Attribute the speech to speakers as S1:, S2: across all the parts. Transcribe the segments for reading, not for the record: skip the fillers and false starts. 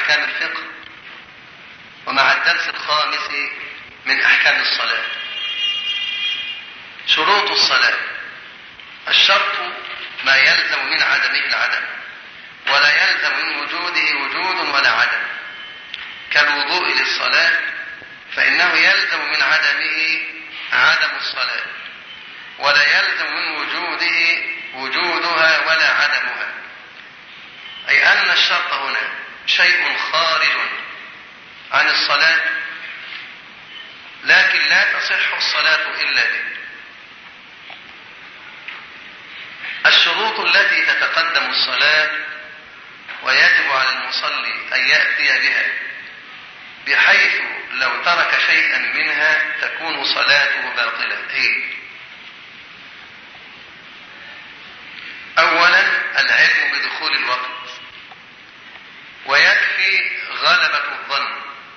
S1: أحكام الفقه ومع الدرس الخامس من أحكام الصلاة. شروط الصلاة: الشرط ما يلزم من عدمه العدم، ولا يلزم من وجوده وجود ولا عدم، كالوضوء للصلاة فإنه يلزم من عدمه عدم الصلاة، ولا يلزم من وجوده وجودها ولا عدمها. أي أن الشرط هنا شيء خارج عن الصلاة، لكن لا تصح الصلاة إلا به. الشروط التي تتقدم الصلاة ويجب على المصلي أن يأتي بها، بحيث لو ترك شيئا منها تكون صلاته باطلة، هي: أولا العلم بدخول الوقت، ويكفي غلبة الظن،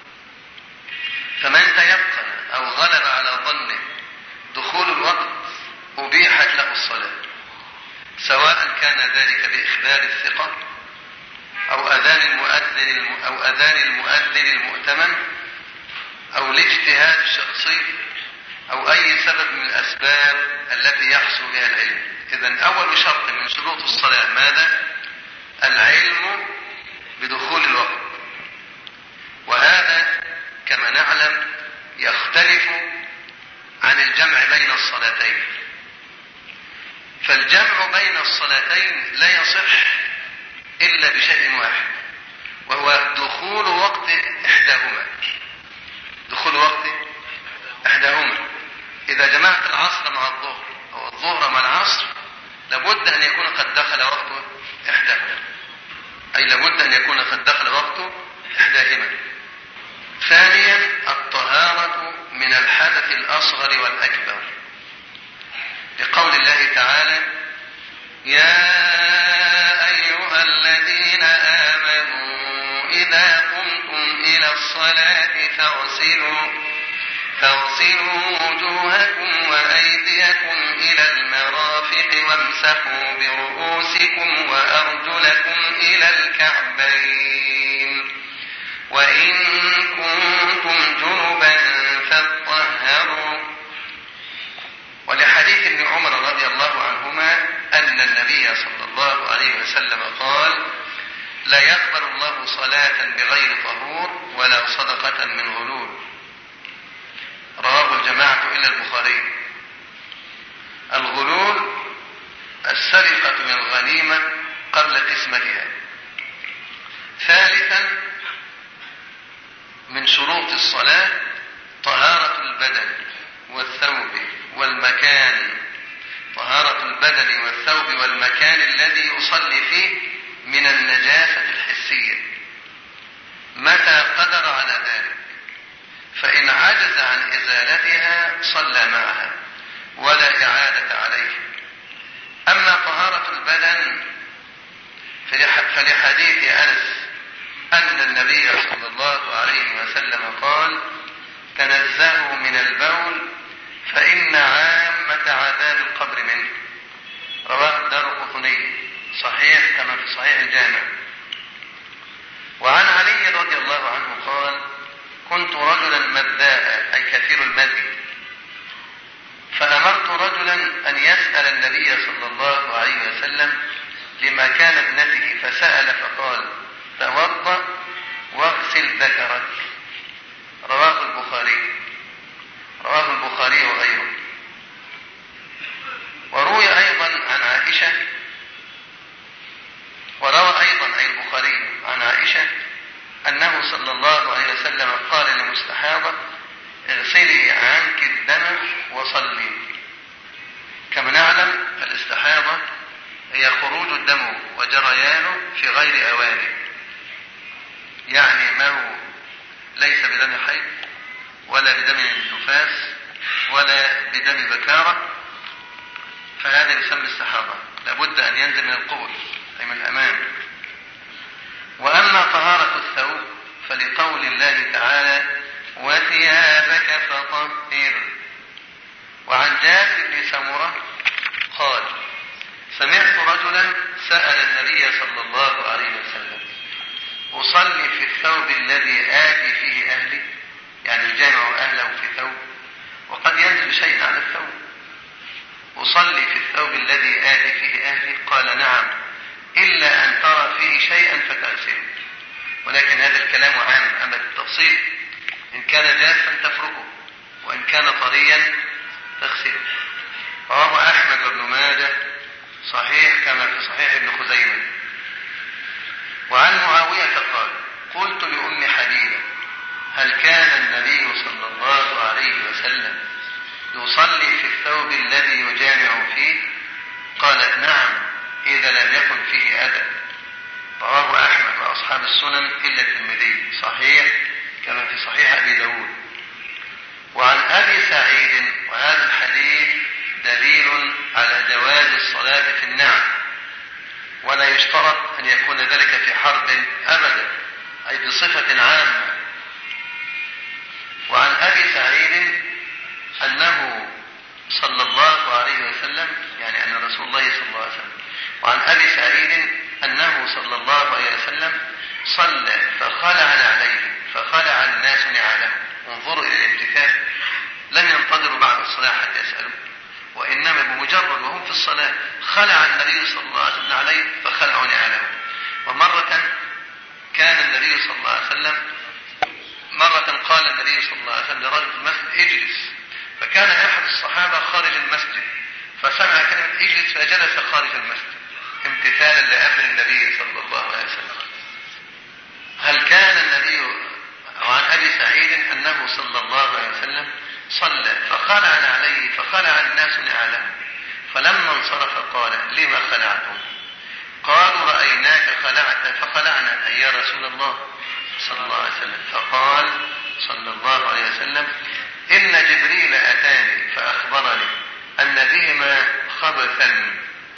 S1: فمن تيقن أو غلب على ظنه دخول الوقت أبيحت له الصلاة، سواء كان ذلك بإخبار الثقة أو أذان المؤذن المؤتمن أو الاجتهاد الشخصي أو أي سبب من الأسباب التي يحصل بها العلم. إذن أول شرط من شروط الصلاة ماذا؟ العلم بدخول الوقت، وهذا كما نعلم يختلف عن الجمع بين الصلاتين، فالجمع بين الصلاتين لا يصح إلا بشيء واحد، وهو دخول وقت إحداهما. دخول وقت إحداهما. إذا جمعت العصر مع الظهر أو الظهر مع العصر لابد أن يكون قد دخل وقت إحداهما، أي لابد أن يكون قد دخل وقت إحداهما. ثانيا الطهارة من الحدث الأصغر والأكبر، لقول الله تعالى: يا أيها الذين آمنوا إذا قمتم إلى الصلاة فاغسلوا وجوهكم وأيديكم إلى المرافق وامسحوا برؤوسكم وأرجلكم إلى الكعبين، وإن كنتم جنبا فاطهروا. ولحديث ابن عمر رضي الله عنهما أن النبي صلى الله عليه وسلم قال: لا يقبل الله صلاة بغير طهور ولا صدقة من غلول. رواه الجماعة إلا البخاري. الغلول السرقة من الغنيمة قبل قسمتها. ثالثا من شروط الصلاة طهارة البدن والثوب والمكان، طهارة البدن والثوب والمكان الذي يصلي فيه من النجاسة الحسية متى قدر على ذلك، فإن عجز عن إزالتها صلى معها ولا إعادة عليه. أما طهارة البدن فلحديث أنس أن النبي صلى الله عليه وسلم قال: تنزهوا من البول فإن عامة عذاب القبر منه. رواه الدارقطني صحيح كما في صحيح الجامع. وعن علي رضي الله عنه قال: كنت رجلا مذاء، أي كثير المذي، فأمرت رجلا أن يسأل النبي صلى الله عليه وسلم لما كان ابنته، فسأل فقال: توضأ واغسل ذكرك. رواه البخاري وغيره. وروى أيضا أي البخاري عن عائشة أنه صلى الله عليه وسلم قال لمستحاضة: اغسلي عنك الدم وصلي. كما نعلم الاستحاضة هي خروج الدم وجريانه في غير أوانه، يعني ما هو ليس بدم حيض ولا بدم نفاس ولا بدم بكارة، فهذا يسمى استحاضة، لابد أن ينزل من القبل أي من الأمام. وأما طهارة الثوب فلقول الله تعالى: وثيابك فطهر. وعن جابر بن سمرة قال: سمعت رجلا سأل النبي صلى الله عليه وسلم أصلي في الثوب الذي آتي فيه أهلي، يعني يجامع أهله في ثوب، وقد ينزل شيء على الثوب. أصلي في الثوب الذي آتي فيه أهلي، قال نعم، إلا أن ترى فيه شيئا فتغسله. ولكن هذا الكلام عام، أما التفصيل إن كان جافا تفركه، وإن كان طريا تغسله. رواه أحمد وابن ماجه صحيح كما في صحيح ابن خزيمة. وعن معاوية قال: قلت لأم حبيبة: هل كان النبي صلى الله عليه وسلم يصلي في الثوب الذي يجامع فيه؟ قالت: نعم، إذا لم يكن فيه أذى. رواه أحمد وأصحاب السنن إلا الترمذي صحيح كما في صحيح أبي داود. وعن أبي سعيد: وهذا الحديث دليل على جواز الصلاة في النعل، ولا يشترط أن يكون ذلك في حرب أبدا، أي بصفة عامة. وعن أبي سعيد أنه صلى الله عليه وسلم، يعني أن رسول الله صلى الله عليه وسلم، وعن أبي سعيد أنه صلى الله عليه وسلم صلى فخلع عليه فخلع الناس نعالهم. انظروا إلى الامتثال، لم ينتظروا بعد الصلاة حتى يسألوا، وإنما بمجرد وهم في الصلاة خلع النبي صلى الله عليه وسلم عليه فخلعوا نعالهم. ومرة كان النبي صلى الله عليه وسلم، مرة قال النبي صلى الله عليه وسلم لرجل في المسجد: اجلس. فكان أحد الصحابة خارج المسجد فسمع كلمة اجلس فجلس خارج المسجد امتثالا لأمر النبي صلى الله عليه وسلم. هل كان النبي، وعن أبي سعيد أنه صلى الله عليه وسلم صلى فخلع عليه فخلع الناس نعالهم، فلما انصرف قال: لما خلعتم؟ قالوا: رأيناك خلعت فخلعنا، أي يا رسول الله صلى الله عليه وسلم. فقال صلى الله عليه وسلم: إن جبريل أتاني فأخبرني أن بهما خبثا،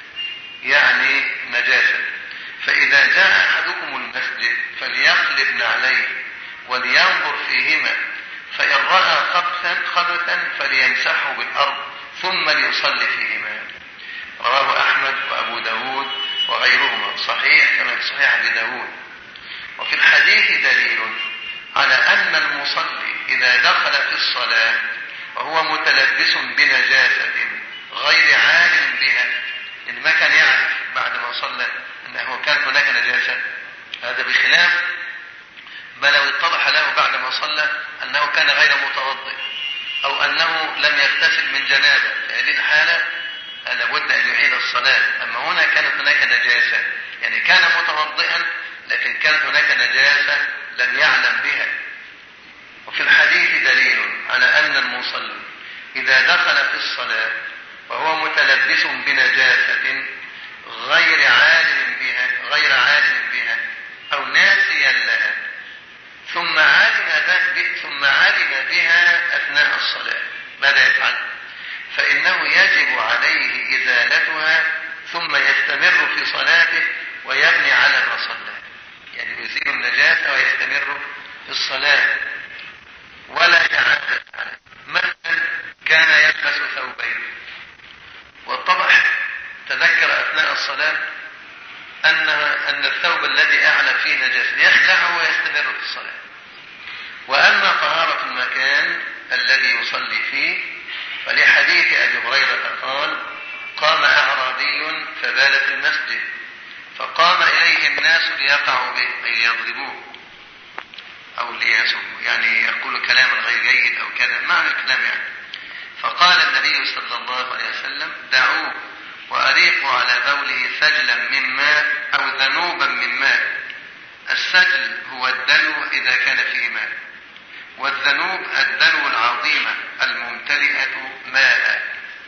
S1: يعني نجاسة، فإذا جاء أحدكم المسجد فليقلب نعليه ولينظر فيهما، فإن رأى خبثا فليمسحه بالأرض ثم ليصلي فيهما. رواه أحمد وأبو داود وغيرهما صحيح كما في صحيح أبي داود. وفي الحديث دليل على أن المصلي إذا دخل في الصلاة وهو متلبس بنجاسة غير عالم بها، إن ما كان يعرف بعد ما صلى أنه كانت هناك نجاسة، هذا بخلاف ما لو اتضح له بعد ما صلى أنه كان غير متوضئ أو أنه لم يغتسل من جنابة، في هذه الحالة لابد أن يعيد الصلاة. أما هنا كانت هناك نجاسة، يعني كان متوضئا لكن كانت هناك نجاسة لم يعلم بها. وفي الحديث دليل على أن المصلي إذا دخل في الصلاة وهو متلبس بنجاسة غير عالم بها أو ناسيا لها ثم علم بها أثناء الصلاة، ماذا يفعل؟ فإنه يجب عليه إزالتها ثم يستمر في صلاته ويبني على ما صلى، يعني يزيل النجاسة ويستمر في الصلاة ولا يتعدد عليه. مثلا كان يلبس ثوبين واتضح تذكر أثناء الصلاة أن الثوب الذي أعلى فيه نجاسة يخلعه ويستمر في الصلاة. وأما طهارة المكان الذي يصلي فيه فلحديث أبي هريرة قال: قام أعرابي فبال في المسجد فقام إليه الناس ليقعوا به، أي ليضربوه أو ليسبوا، يعني يقول كلاما غير جيد أو كذا، معنى الكلام يعني. فقال النبي صلى الله عليه وسلم: دعوه وأريقوا على بوله سجلا من ماء أو ذنوبا من ماء. السجل هو الدلو إذا كان فيه ماء، والذنوب الدلو العظيمة الممتلئة ماء.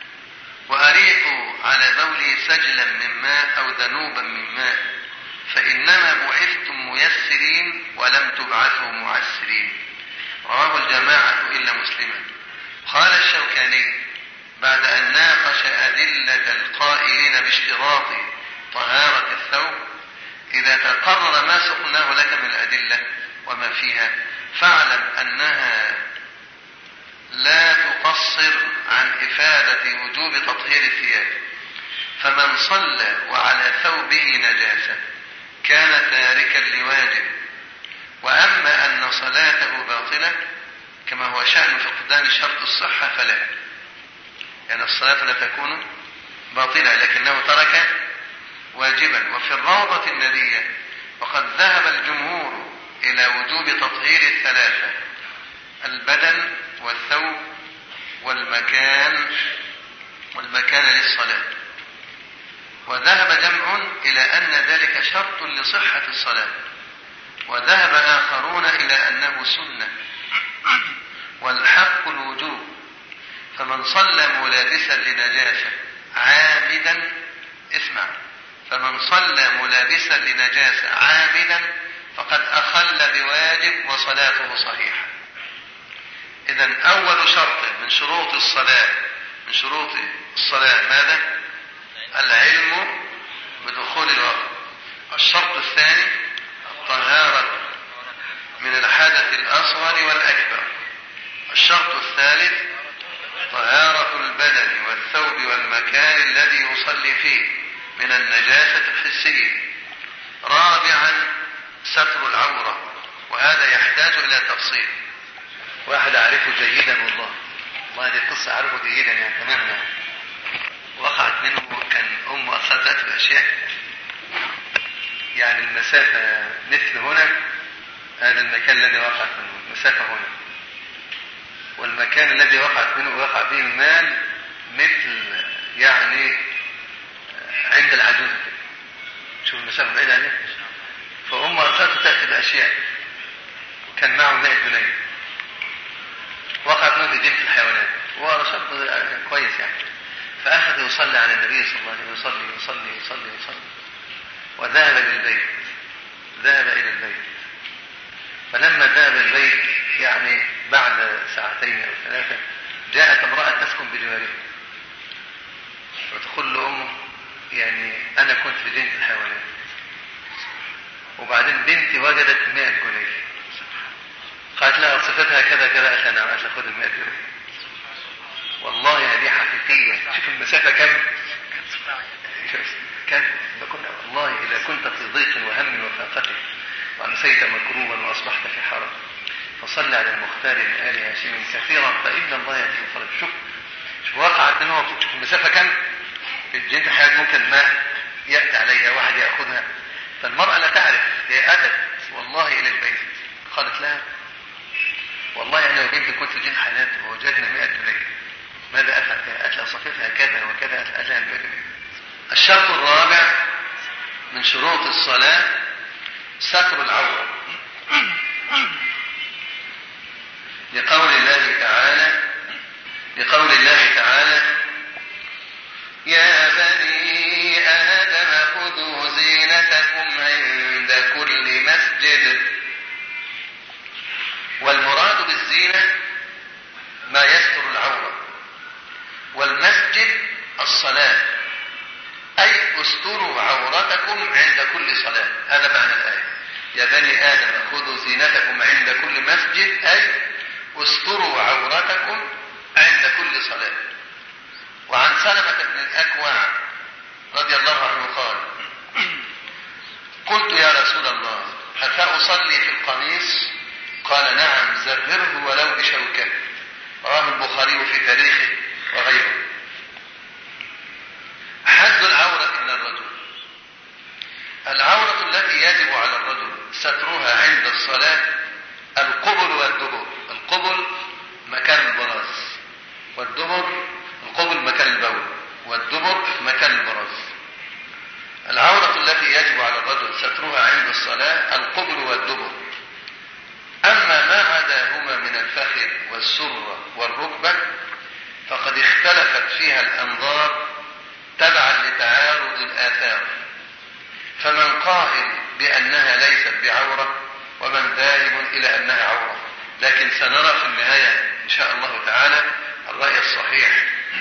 S1: وأريقوا على بوله سجلا من ماء أو ذنوبا من ماء، فإنما بعثتم ميسرين ولم تبعثوا معسرين. رواه الجماعة إلا مسلما. قال الشوكاني بعد أن ناقش أدلة القائلين باشتراط طهارة الثوب: إذا تقرر ما سقناه لك من الأدلة وما فيها فاعلم أنها لا تقصر عن إفادة وجوب تطهير الثياب. فمن صلى وعلى ثوبه نجاسة كان تاركا لواجب وأما أن صلاته باطلة كما هو شأن فقدان شرط الصحة فلا، يعني الصلاة لا تكون باطلة لكنه ترك واجبا. وفي الروضة الندية وقد ذهب الجمهور إلى وجوب تطهير الثلاثة: البدن والثوب والمكان للصلاة. وذهب جمع إلى أن ذلك شرط لصحة الصلاة، وذهب آخرون إلى أنه سنة والحق الوجوب. فمن صلى ملابسا لنجاسة عامدا، اسمع، فمن صلى ملابسا لنجاسة عامدا فقد أخل بواجب وصلاته صحيحة. إذن أول شرط من شروط الصلاة ماذا؟ العلم بدخول الوقت. الشرط الثاني الطهارة من الحدث الأصغر والأكبر. الشرط الثالث طهارة البدن والثوب والمكان الذي يصلي فيه من النجاسة الحسية. رابعا ستر العورة، وهذا يحتاج إلى تفصيل. واحد أعرفه جيدا، والله هذه القصة أعرفه جيدا يعني تماما. وقعت منه، كان أمه أصدقت بأشياء يعني المسافة مثل هنا، هذا المكان الذي وقعت منه المسافة هنا، والمكان الذي وقعت منه وقع به المال مثل يعني عند العجوز كده. شوف المسافة بعيدة عليه. فأمه أرسلته تأتي بأشياء، وكان معه 100 جنيه وقعت منه في جنة الحيوانات، ورسلته كويس يعني. فأخذ يصلي على النبي صلى الله عليه وسلم، يصلي وذهب إلى البيت. فلما ذهب البيت يعني بعد ساعتين أو 3 جاءت امرأة تسكن بجواره، وتقول لأمه يعني أنا كنت في جنة الحيوانات، وبعدين بنتي وجدت 100 جنيه. قالت لها صفتها كذا كذا. قالت لها نعم. قالت لها خذ 100 جنيه. والله هذه حقيقية. شوف المسافة كم كنا والله إذا كنت في ضيق وهم وفاقة وأمسيت مكروبا وأصبحت في حرج فصل على المختار من آل هاشم كثيرا فإن الله يأتي الفرج. شوف وقعت منه. شوف المسافة كم. في الجنة حياة ممكن ما يأتي عليها واحد يأخذها. فالمرأة لا تعرف، هي أتت والله إلى البيت. قالت لها والله أنا وبنتي كنت في جنة حياة ووجدنا 100 جنيه. ماذا أفعل؟ أتلى صفيتها كذا وكذا. أتلى 100 جنيه. الشرط الرابع من شروط الصلاة ستر العورة، لقول الله تعالى يا بني آدم خذوا زينتكم عند كل مسجد. والمراد بالزينة ما يستر العورة، والمسجد الصلاة، أي استروا عورتكم عند كل صلاة. هذا معنى الآية يا بني آدم خذوا زينتكم عند كل مسجد، أي استروا عورتكم عند كل صلاة. وعن سلمة بن الأكوع رضي الله عنه قال قلت يا رسول الله أفأصلي في القميص؟ قال نعم زرره ولو بشوكة. رواه البخاري في تاريخه وغيره. حد العورة من الرجل. العورة التي يجب على الرجل سترها عند الصلاة القبل والدبر. القبل مكان البراز، والدبر القبل مكان البول، والدبر مكان البراز. العورة التي يجب على الرجل سترها عند الصلاة القبل والدبر. أما ما عداهما من الفخذ والسرة والركبة فقد اختلفت فيها الأنظار تبعا لتعارض الآثار، فمن قائل بأنها ليست بعورة ومن ذاهب إلى أنها عورة. لكن سنرى في النهاية إن شاء الله تعالى الرأي الصحيح.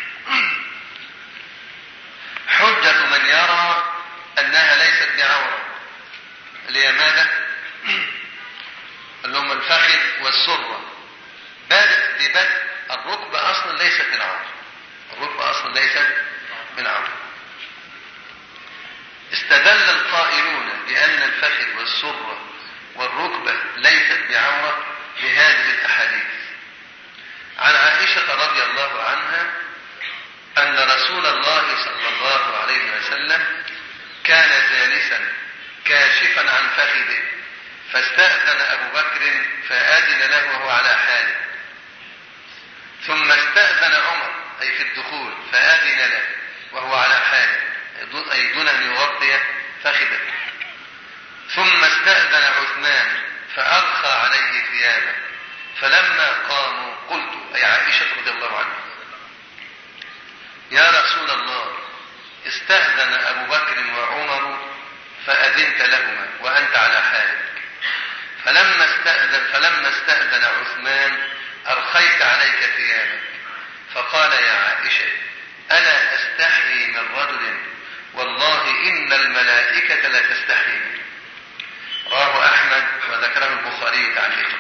S1: حجة من يرى أنها ليست بعورة اللي هي ماذا؟ اللي هم الفخذ والسرة. بدء الركبة أصلا ليست من عورة. الركبة أصلا ليست من عورة. استدل القائلون بأن الفخذ والسرة والركبة ليست بعورة بهذه الأحاديث. عن عائشة رضي الله عنها أن رسول الله صلى الله عليه وسلم كان جالسا كاشفا عن فخذه، فاستأذن أبو بكر فأذن له وهو على حاله، ثم استأذن عمر أي في الدخول فأذن له وهو على حاله أي دون أن يغطي فخذه، ثم استأذن عثمان فأرخى عليه ثيابه، فلما قاموا قلت أي عائشة رضي الله عنها: يا رسول الله، استأذن أبو بكر وعمر فأذنت لهما وأنت على حالك، فلما استأذن عثمان أرخيت عليك ثيابك. فقال: يا عائشة، ألا أستحي من رجل والله إن الملائكة لا تستحي منه. رواه أحمد وذكره البخاري تعليقا.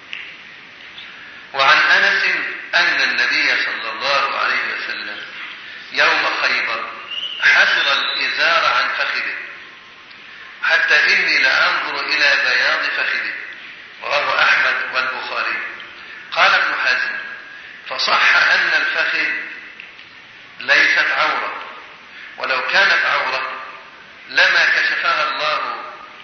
S1: وعن أنس أن النبي صلى الله عليه وسلم يوم خيبر حسر الإزار عن فخذه حتى إني لأنظر إلى بياض فخذه. رواه أحمد والبخاري. قال ابن حزم: فصح أن الفخذ ليست عورة، ولو كانت عورة لما كشفها الله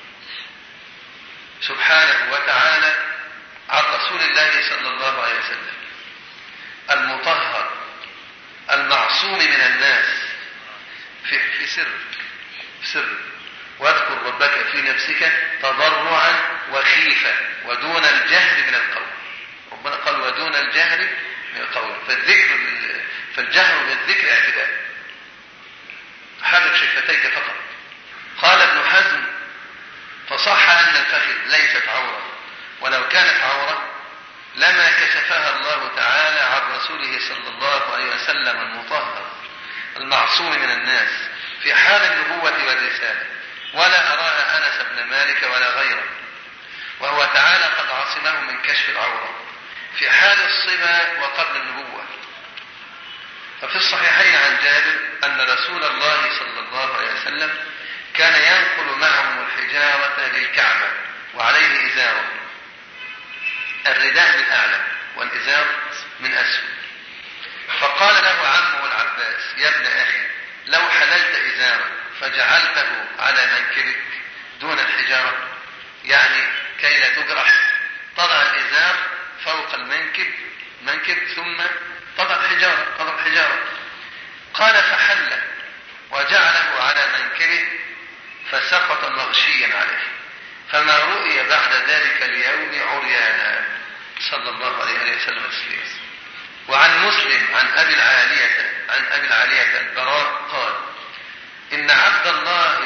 S1: سبحانه وتعالى عن رسول الله صلى الله عليه وسلم المطهر المعصوم من الناس في سر واذكر ربك في نفسك تضرعا وخيفة ودون الجهر من القول. ربنا قال ودون الجهر من القول، فالجهر بالذكر اعتداء، حرك شفتيك فقط. قال ابن حزم: فصح أن الفخذ ليست عورة، ولو كانت عورة لما كشفها الله تعالى عن رسوله صلى الله عليه وسلم المطهر المعصوم من الناس في حال النبوة والرسالة، ولا أراها أنس بن مالك ولا غيره، وهو تعالى قد عصمه من كشف العورة في حال الصبا وقبل النبوة. ففي الصحيحين عن جابر أن رسول الله صلى الله عليه وسلم كان ينقل معهم الحجارة للكعبة وعليه إزاره، الرداء من أعلى والإزار من أسفل. فقال له عمه العباس: يا ابن أخي، لو حللت إزارك فجعلته على منكبك دون الحجارة، يعني كي لا تجرح، تضع الإزار فوق المنكب ثم تضع الحجارة. قال: فحل وجعله على منكبه فسقط مغشيا عليه، فما رؤي بعد ذلك اليوم عريانا صلى الله عليه وسلم تسليما. وعن مسلم عن أبي العالية البراء قال: إن عبد الله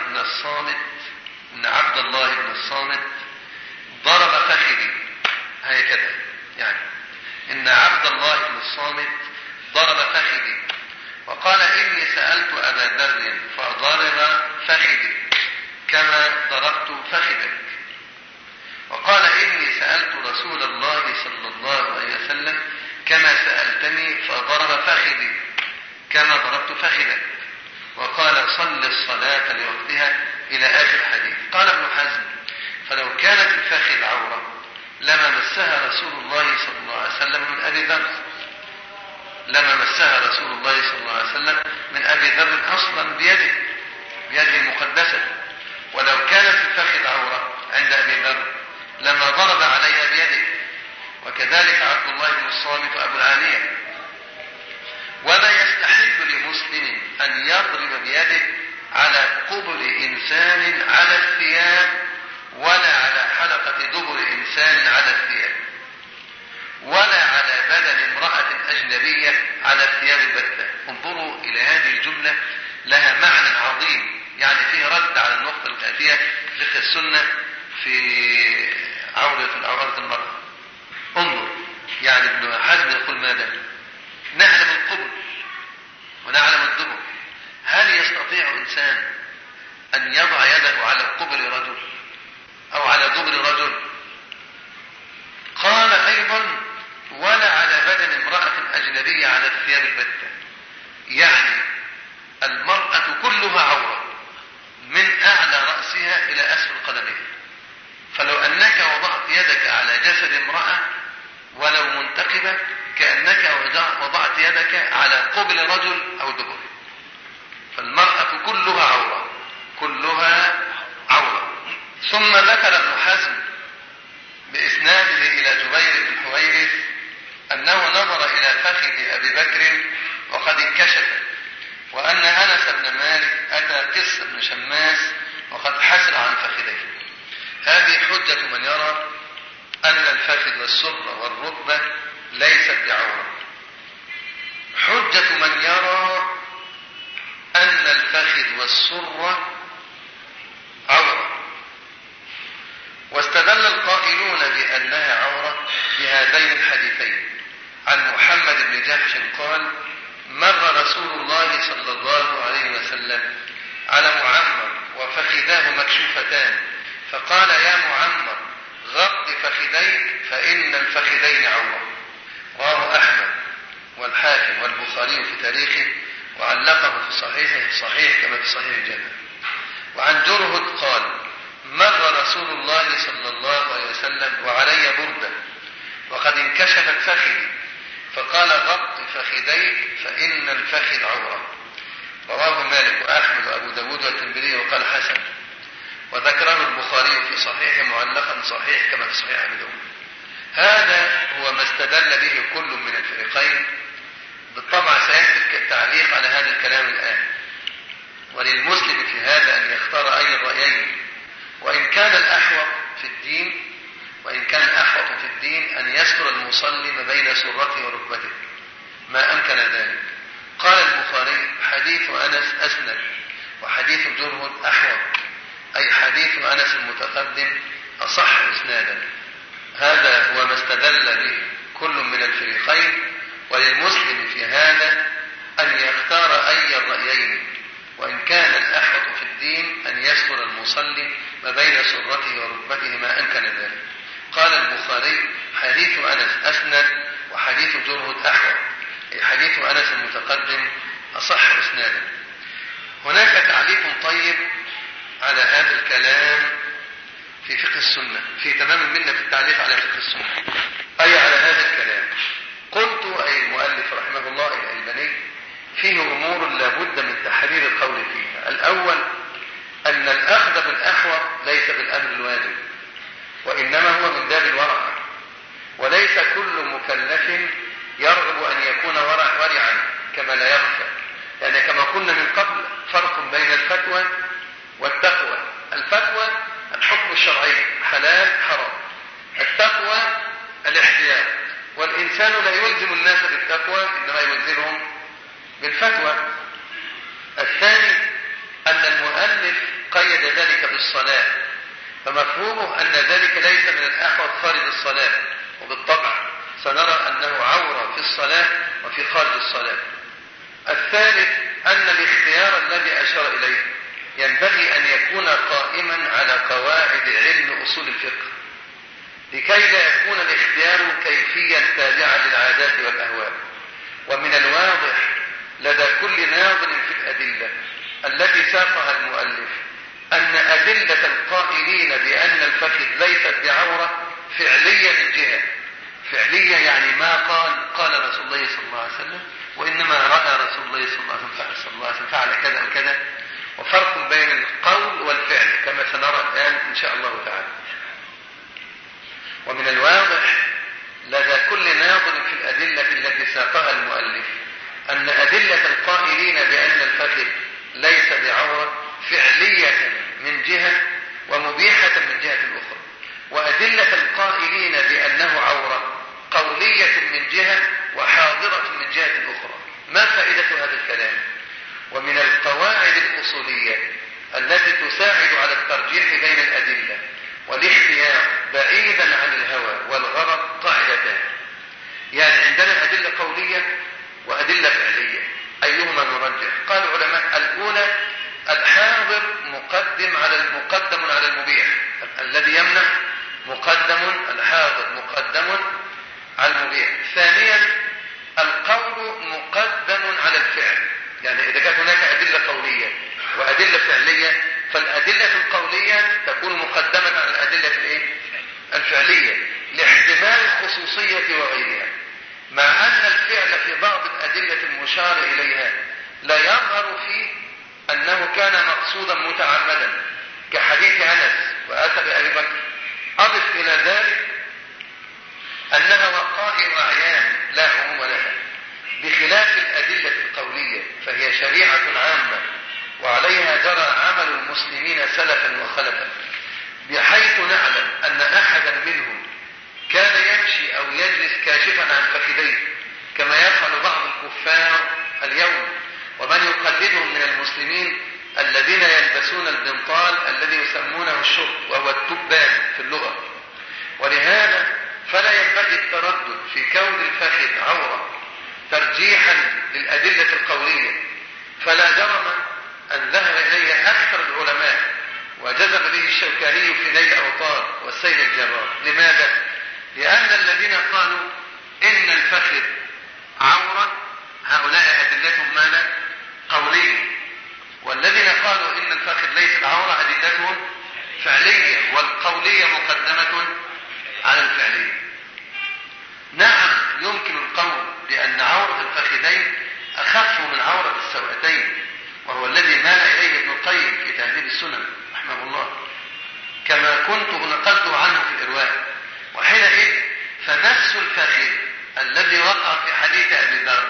S1: بن الصامت ضرب فخذي، هكذا يعني إن عبد الله بن الصامت ضرب فخذي، وقال: إني سألت أبا ذر فضرب فخذي كما ضربت فخذك، وقال: إني سألت رسول الله صلى الله عليه وسلم كما سألتني فضرب فخذي كما ضربت فخذك، وقال: صل الصلاة لوقتها إلى آخر حديث. قال ابن حزم: فلو كانت الفخذ عورة لما مسها رسول الله صلى الله عليه وسلم من أبي ذر، من أبي ذر أصلا بيده المقدسة، ولو كانت الفخذ عورة عند أبي ذر لما ضرب عليها بيده، وكذلك عبد الله بن الصامت وأبو العالية. ولا يستحل لمسلم أن يضرب بيده على قبل إنسان على الثياب، ولا على حلقة دبر إنسان على الثياب، ولا على بدن امرأة أجنبية على الثياب البتة. انظروا إلى هذه الجملة، لها معنى عظيم، يعني فيه رد على النقطة الآتية فقه السنة في عورة المرأة. انظر، يعني ابن حزم يقول ماذا؟ نعلم القبل ونعلم الدبر، هل يستطيع إنسان أن يضع يده على قبل رجل أو على دبر رجل؟ قال أيضا: ولا على بدن امرأة أجنبية على الثياب البتة، يعني المرأة كلها عورة من أعلى رأسها إلى أسفل قدمها. فلو أنك ذلك على قبل رجل أو دبر، فالمرأة كلها عورة، كلها عورة. ثم ذكر ابن حزم بإسناده إلى جبير بن حويرث أنه نظر إلى فخذ أبي بكر وقد انكشف، وأن أنس بن مالك أتى قس بن شماس وقد حسر عن فخذيه. هذه حجة من يرى أن الفخذ والسرة والركبة ليست بعورة. حجة من يرى أن الفخذ والسرة عورة، واستدل القائلون بأنها عورة بهذين الحديثين. عن محمد بن جحش قال: مر رسول الله صلى الله عليه وسلم على معمر وفخذاه مكشوفتان، فقال: يا معمر غض فخذيك فإن الفخذين عورة. رواه أحمد والحاكم والبخاري في تاريخه، وعلقه في صحيحه الصحيح كما في صحيح الجامع. وعن جرهد قال: مر رسول الله صلى الله عليه وسلم وعلي بردة وقد انكشفت فخذي، فقال: غض فخذيك فإن الفخذ عورة. رواه مالك وأحمد وأبو داود والترمذي وقال حسن، وذكره البخاري في صحيحه معلقا صحيح كما في صحيح أبي داود. هذا هو ما استدل به كل من الفريقين. بالطبع سيأتي التعليق على هذا الكلام الآن. وللمسلم في هذا أن يختار أي الرأيين، وإن كان الأحوط في الدين أن يستر المصلي ما بين سرته وركبته ما أمكن ذلك. قال البخاري: حديث أنس أسند، وحديث جرهد أحوط، أي حديث أنس المتقدم أصح إسنادا. هذا هو ما استدل به كل من الفريقين، وللمسلم في هذا أن يختار أي الرأيين، وإن كان الأحوط في الدين أن يستر المصلي ما بين سرته وركبته ما أمكن ذلك. قال البخاري: حديث أنس أسند، وحديث جرهد أحوط، أي حديث أنس المتقدم أصح إسنادا. هناك تعليق طيب على هذا الكلام في فقه السنة، في تمام المنة في التعليق على فقه السنة، أي على هذا الكلام. قلت، أي المؤلف رحمه الله الألباني، فيه أمور لابد من تحرير القول فيها. الأول أن الأخذ بالأحوط ليس بالأمر الواجب، وإنما هو من باب الورع، وليس كل مكلف يرغب أن يكون ورعا كما لا يغفل. يعني كما قلنا من قبل فرق بين الفتوى والتقوى. الفتوى الحكم الشرعي حلال حرام، التقوى الاحتياط، والإنسان لا يلزم الناس بالتقوى، إنما يلزمهم بالفتوى. الثاني أن المؤلف قيد ذلك بالصلاة، فمفهومه أن ذلك ليس من الأحوط خارج الصلاة، وبالطبع سنرى أنه عورة في الصلاة وفي خارج الصلاة. الثالث أن الاختيار الذي أشار إليه ينبغي أن يكون قائما على قواعد علم أصول الفقه، لكي لا يكون الاختيار كيفيا تابعا للعادات والأهواء. ومن الواضح لدى كل ناظر في الأدلة التي ساقها المؤلف أن أدلة القائلين بأن الفخذ ليست بعورة فعلية من جهة، فعلية يعني ما قال رسول الله صلى الله عليه وسلم، وإنما رأى رسول الله صلى الله عليه وسلم فعل كذا وكذا، وفرق بين القول والفعل كما سنرى الآن إن شاء الله تعالى. ومن الواضح لدى كل ناظر في الأدلة التي ساقها المؤلف أن أدلة القائلين بأن الفخذ ليس بعورة فعلية من جهة ومبيحة من جهة أخرى، وأدلة القائلين بأنه عورة قولية من جهة وحاضرة من جهة أخرى. ما فائدة هذا الكلام؟ ومن القواعد الأصولية التي تساعد على الترجيح بين الأدلة والاختيار بعيدا عن الهوى والغرض قاعدتان. يعني عندنا أدلة قولية وأدلة فعلية، أيهما نرجح؟ قال العلماء: الأولى الحاضر مقدم على المبيح، الذي يمنع الحاضر مقدم على المبيح. ثانيا القول مقدم على الفعل، يعني إذا كانت هناك أدلة قولية وأدلة فعلية فالأدلة القولية تكون مقدمة على الأدلة الفعلية لاحتمال الخصوصية وغيرها، مع أن الفعل في بعض الأدلة المشار إليها لا يظهر فيه أنه كان مقصودا متعمدا كحديث أنس وأتى بأبي بكر. أضف إلى ذلك أنها وقائع أعيان لا عموم لها، بخلاف الأدلة القولية فهي شريعة عامة وعليها جرى عمل المسلمين سلفا وخلفا، بحيث نعلم أن أحدا منهم كان يمشي أو يجلس كاشفا عن فخذيه كما يفعل بعض الكفار اليوم، ومن يقلدهم من المسلمين الذين يلبسون البنطال الذي يسمونه الشرط وهو التبان في اللغة. ولهذا فلا ينبغي التردد في كون الفخذ عورة ترجيحا للأدلة القولية، فلا جرم أن ذهب إليه أكثر العلماء وجزم به الشوكاني في نيل الأوطار والسيد الجرار. لماذا؟ لأن الذين قالوا إن الفخذ عورة هؤلاء أدلتهم ماذا؟ قولية، والذين قالوا إن الفخذ ليست عورة أدلتهم فعلية، والقولية مقدمة على الفعلية. نعم يمكن القول بأن عورة الفخذين أخف من عورة السوأتين، وهو الذي مال إليه ابن القيم في تهذيب السنن رحمه الله، كما كنت نقلت عنه في الإرواء. وحينئذ فنفس الفخذ الذي وقع في حديث أبي ذر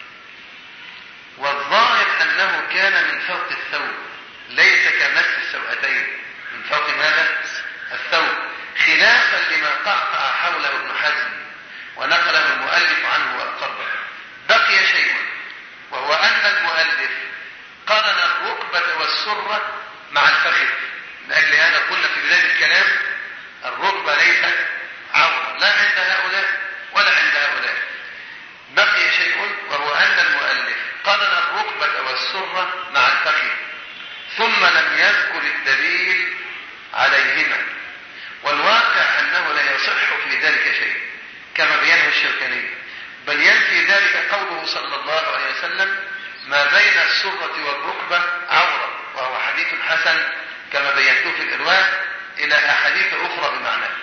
S1: والظاهر أنه كان من فوق الثوب ليس كمس السوأتين، من فوق ماذا؟ الثوب، خلافا لما قعقع حوله ابن حزم ونقله المؤلف عنه وأقره. بقي شيء، وهو أن المؤلف قارن الركبة والسرة مع الفخذ. من أجل هذا قلنا في بداية الكلام الركبة ليست عورة لا عند هؤلاء ولا عند هؤلاء. بقي شيء، وهو أن المؤلف قارن الركبة والسرة مع الفخذ ثم لم يذكر الدليل عليهما، والواقع أنه لا يصح في ذلك شيء كما بينه الشوكاني، بل ينفي ذلك قوله صلى الله عليه وسلم ما بين السرة والركبة عورة، وهو حديث حسن كما بينته في الإرواء إلى أحاديث أخرى بمعناه.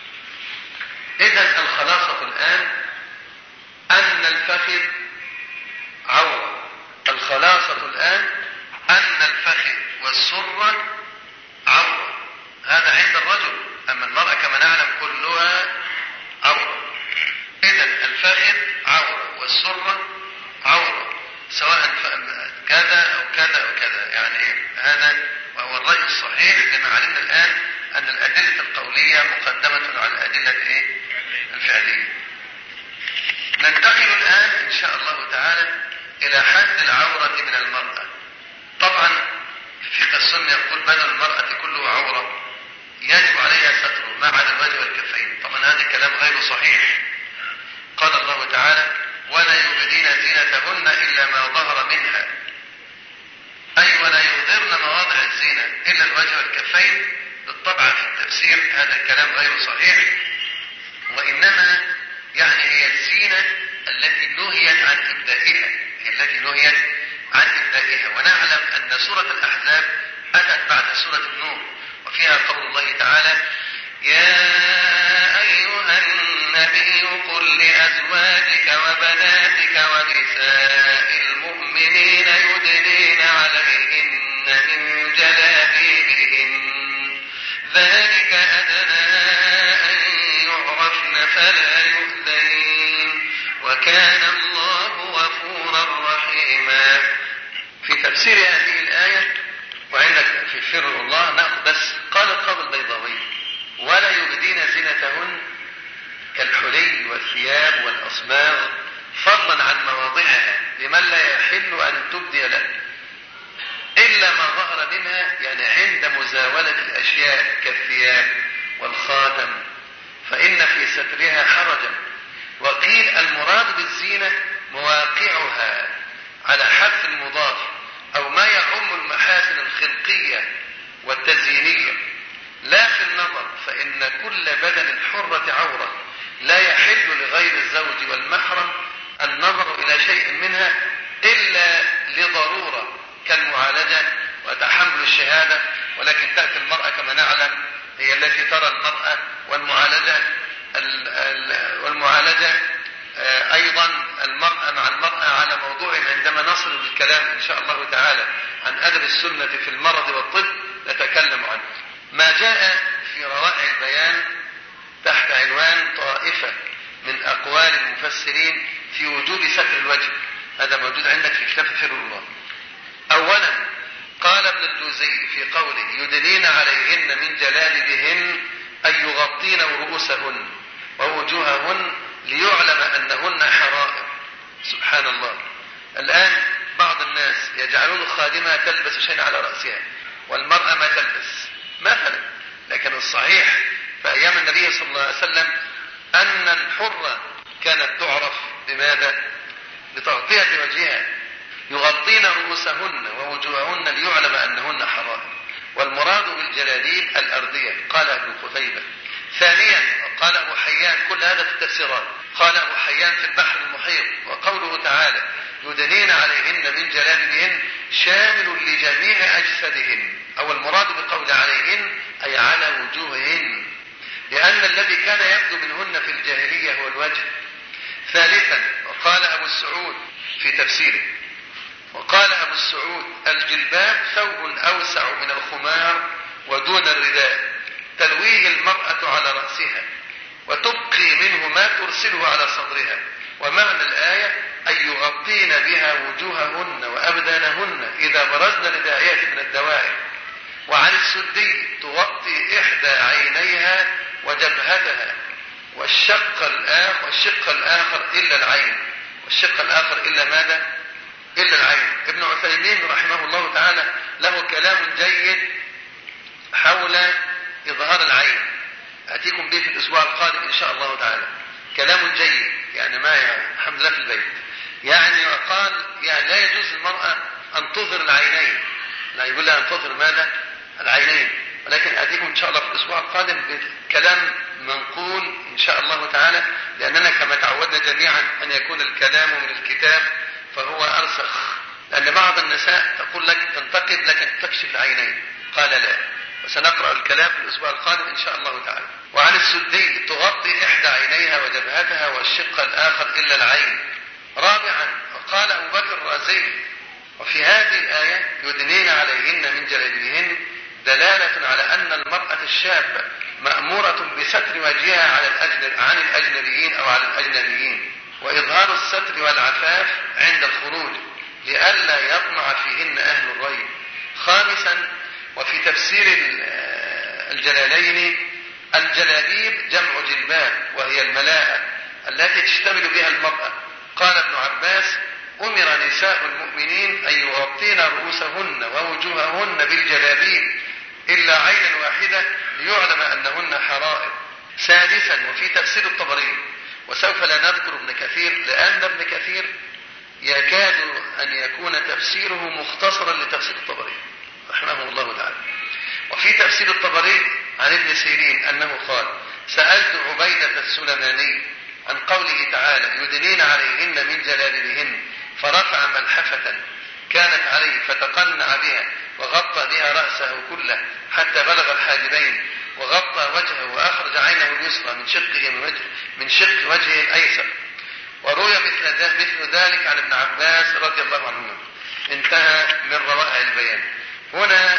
S1: إذن الخلاصة الآن أن الفخذ عورة، الخلاصة الآن أن الفخذ والسرة عورة، هذا عند الرجل، أما المرأة كما نعلم كلها عورة. إذن الفخذ عورة والسرة عورة، سواء كذا أو كذا أو كذا، يعني هذا وهو الرأي الصحيح لما علمنا الآن أن الأدلة القولية مقدمة على الأدلة الفعلية. ننتقل الآن إن شاء الله تعالى إلى حد العورة من المرأة. طبعا في فقه السنة يقول بدن المرأة كله عورة يجب عليها ستره ما عدا الوجه والكفين. طبعا هذا الكلام غير صحيح. قال الله تعالى ولا يبدين زينتهن إلا ما ظهر منها، أي ولا يظهرن مواضع الزينة إلا الوجه والكفين. بالطبع في التفسير هذا الكلام غير صحيح، وإنما يعني هي الزينة التي نهيت عن إبدائها، هي التي نهيت عن إبدائها. ونعلم أن سورة الأحزاب أتت بعد سورة النور، وفيها قول الله تعالى يا أيها النبي قل لأزواجك وبناتك ونساء المؤمنين يدنين عليهن من جلابيبهن ذلك أدنى أن يعرفن فلا يؤذين وكان الله غفورا رحيما. في تفسير هذه الآية وعندك في فر الله نأخذ بس قال القاضي البيضاوي ولا يبدين زينتهن كالحلي والثياب والأصباغ فضلا عن مواضعها لمن لا يحل أن تبدي له إلا ما ظهر منها، يعني عند مزاولة الأشياء كالثياب والخاتم فإن في سترها حرجا. وقيل المراد بالزينة مواقعها على حذف المضاف أو ما يعم المحاسن الخلقية والتزيينية لا في النظر، فإن كل بدن الحرة عورة لا يحل لغير الزوج والمحرم النظر إلى شيء منها إلا لضرورة كالمعالجة وتحمل الشهادة. ولكن تأتي المرأة كما نعلم هي التي ترى المرأة والمعالجة أيضا المرأة مع المرأة على موضوع عندما نصل بالكلام إن شاء الله تعالى عن أدب السنة في المرض والطب نتكلم عنه. ما جاء في روائع البيان تحت عنوان طائفة من أقوال المفسرين في وجوب ستر الوجه، هذا موجود عندك في كتاب فر الله. أولا قال ابن الجوزي في قوله يدنين عليهن من جلابيبهن أي يغطين رؤوسهن ووجوههن ليعلم أنهن حرائر. سبحان الله، الآن بعض الناس يجعلون الخادمة تلبس شيئا على رأسها والمرأة ما تلبس مثلا، لكن الصحيح في أيام النبي صلى الله عليه وسلم أن الحرة كانت تعرف بماذا؟ بتغطية وجهها، يغطين رؤوسهن ووجوههن ليعلم أنهن حرائر، والمراد بالجلاليب الأردية، قال ابن قتيبة. ثانيا قال أبو حيان، كل هذا في التفسيرات، قال أبو حيان في البحر المحيط، وقوله تعالى يدنين عليهن من جلابيبهن شامل لجميع أجسادهن، أو المراد بقول عليهن أي على وجوههن، لأن الذي كان يبدو منهن في الجاهلية هو الوجه. ثالثا وقال أبو السعود في تفسيره، وقال أبو السعود الجلباب ثوب أوسع من الخمار ودون الرداء تلويه المرأة على رأسها وتبقي منه ما ترسله على صدرها، ومعنى الآية أن يغطين بها وجوههن وأبدانهن إذا برزن لداعية من الدواعي. وعن السدي تغطي إحدى عينيها وجبهتها والشق الآخر إلا العين، والشق الآخر إلا ماذا؟ إلا العين. ابن عثيمين رحمه الله تعالى له كلام جيد حول إظهار العين، أتيكم به في الأسبوع القادم إن شاء الله تعالى، كلام جيد يعني ما الحمد لله في البيت. يعني وقال يعني لا يجوز للمرأة أن تظهر العينين، لا يقول لها أن تظهر ماذا؟ العينين، ولكن أتيكم إن شاء الله في الأسبوع القادم بكلام منقول إن شاء الله تعالى، لأننا كما تعودنا جميعا أن يكون الكلام من الكتاب فهو أرسخ، لأن بعض النساء تقول لك تنتقد لكن تكشف العينين، قال لا، وسنقرأ الكلام في الأسبوع القادم إن شاء الله تعالى. وعن السدي تغطي إحدى عينيها وجبهتها والشق الآخر إلا العين. رابعا وقال أبو بكر الرازي وفي هذه الآية يدنين عليهن من جلابيبهن دلالة على أن المرأة الشابة مأمورة بستر وجهها عن الأجنبيين أو على الأجنبيين، وإظهار الستر والعفاف عند الخروج لئلا يطمع فيهن أهل الري. خامسا وفي تفسير الجلالين الجلابيب جمع جلباب وهي الملاءة التي تشتمل بها المرأة. قال ابن عباس أمر نساء المؤمنين أن يغطين رؤوسهن ووجوههن بالجلابيب إلا عينا واحدة ليعلم أنهن حرائر. سادسا وفي تفسير الطبري، وسوف لا نذكر ابن كثير لأن ابن كثير يكاد أن يكون تفسيره مختصرا لتفسير الطبري رحمه الله تعالى. وفي تفسير الطبري عن ابن سيرين أنه قال سألت عبيدة السلماني عن قوله تعالى يدنين عليهن من جلابيبهن فرفع ملحفة كانت عليه فتقنع بها وغطى بها رأسه كله حتى بلغ الحاجبين وغطى وجهه وأخرج عينه اليسرى من شق وجهه الأيسر. وروي مثل ذلك عن ابن عباس رضي الله عنهما. انتهى من روائع البيان. هنا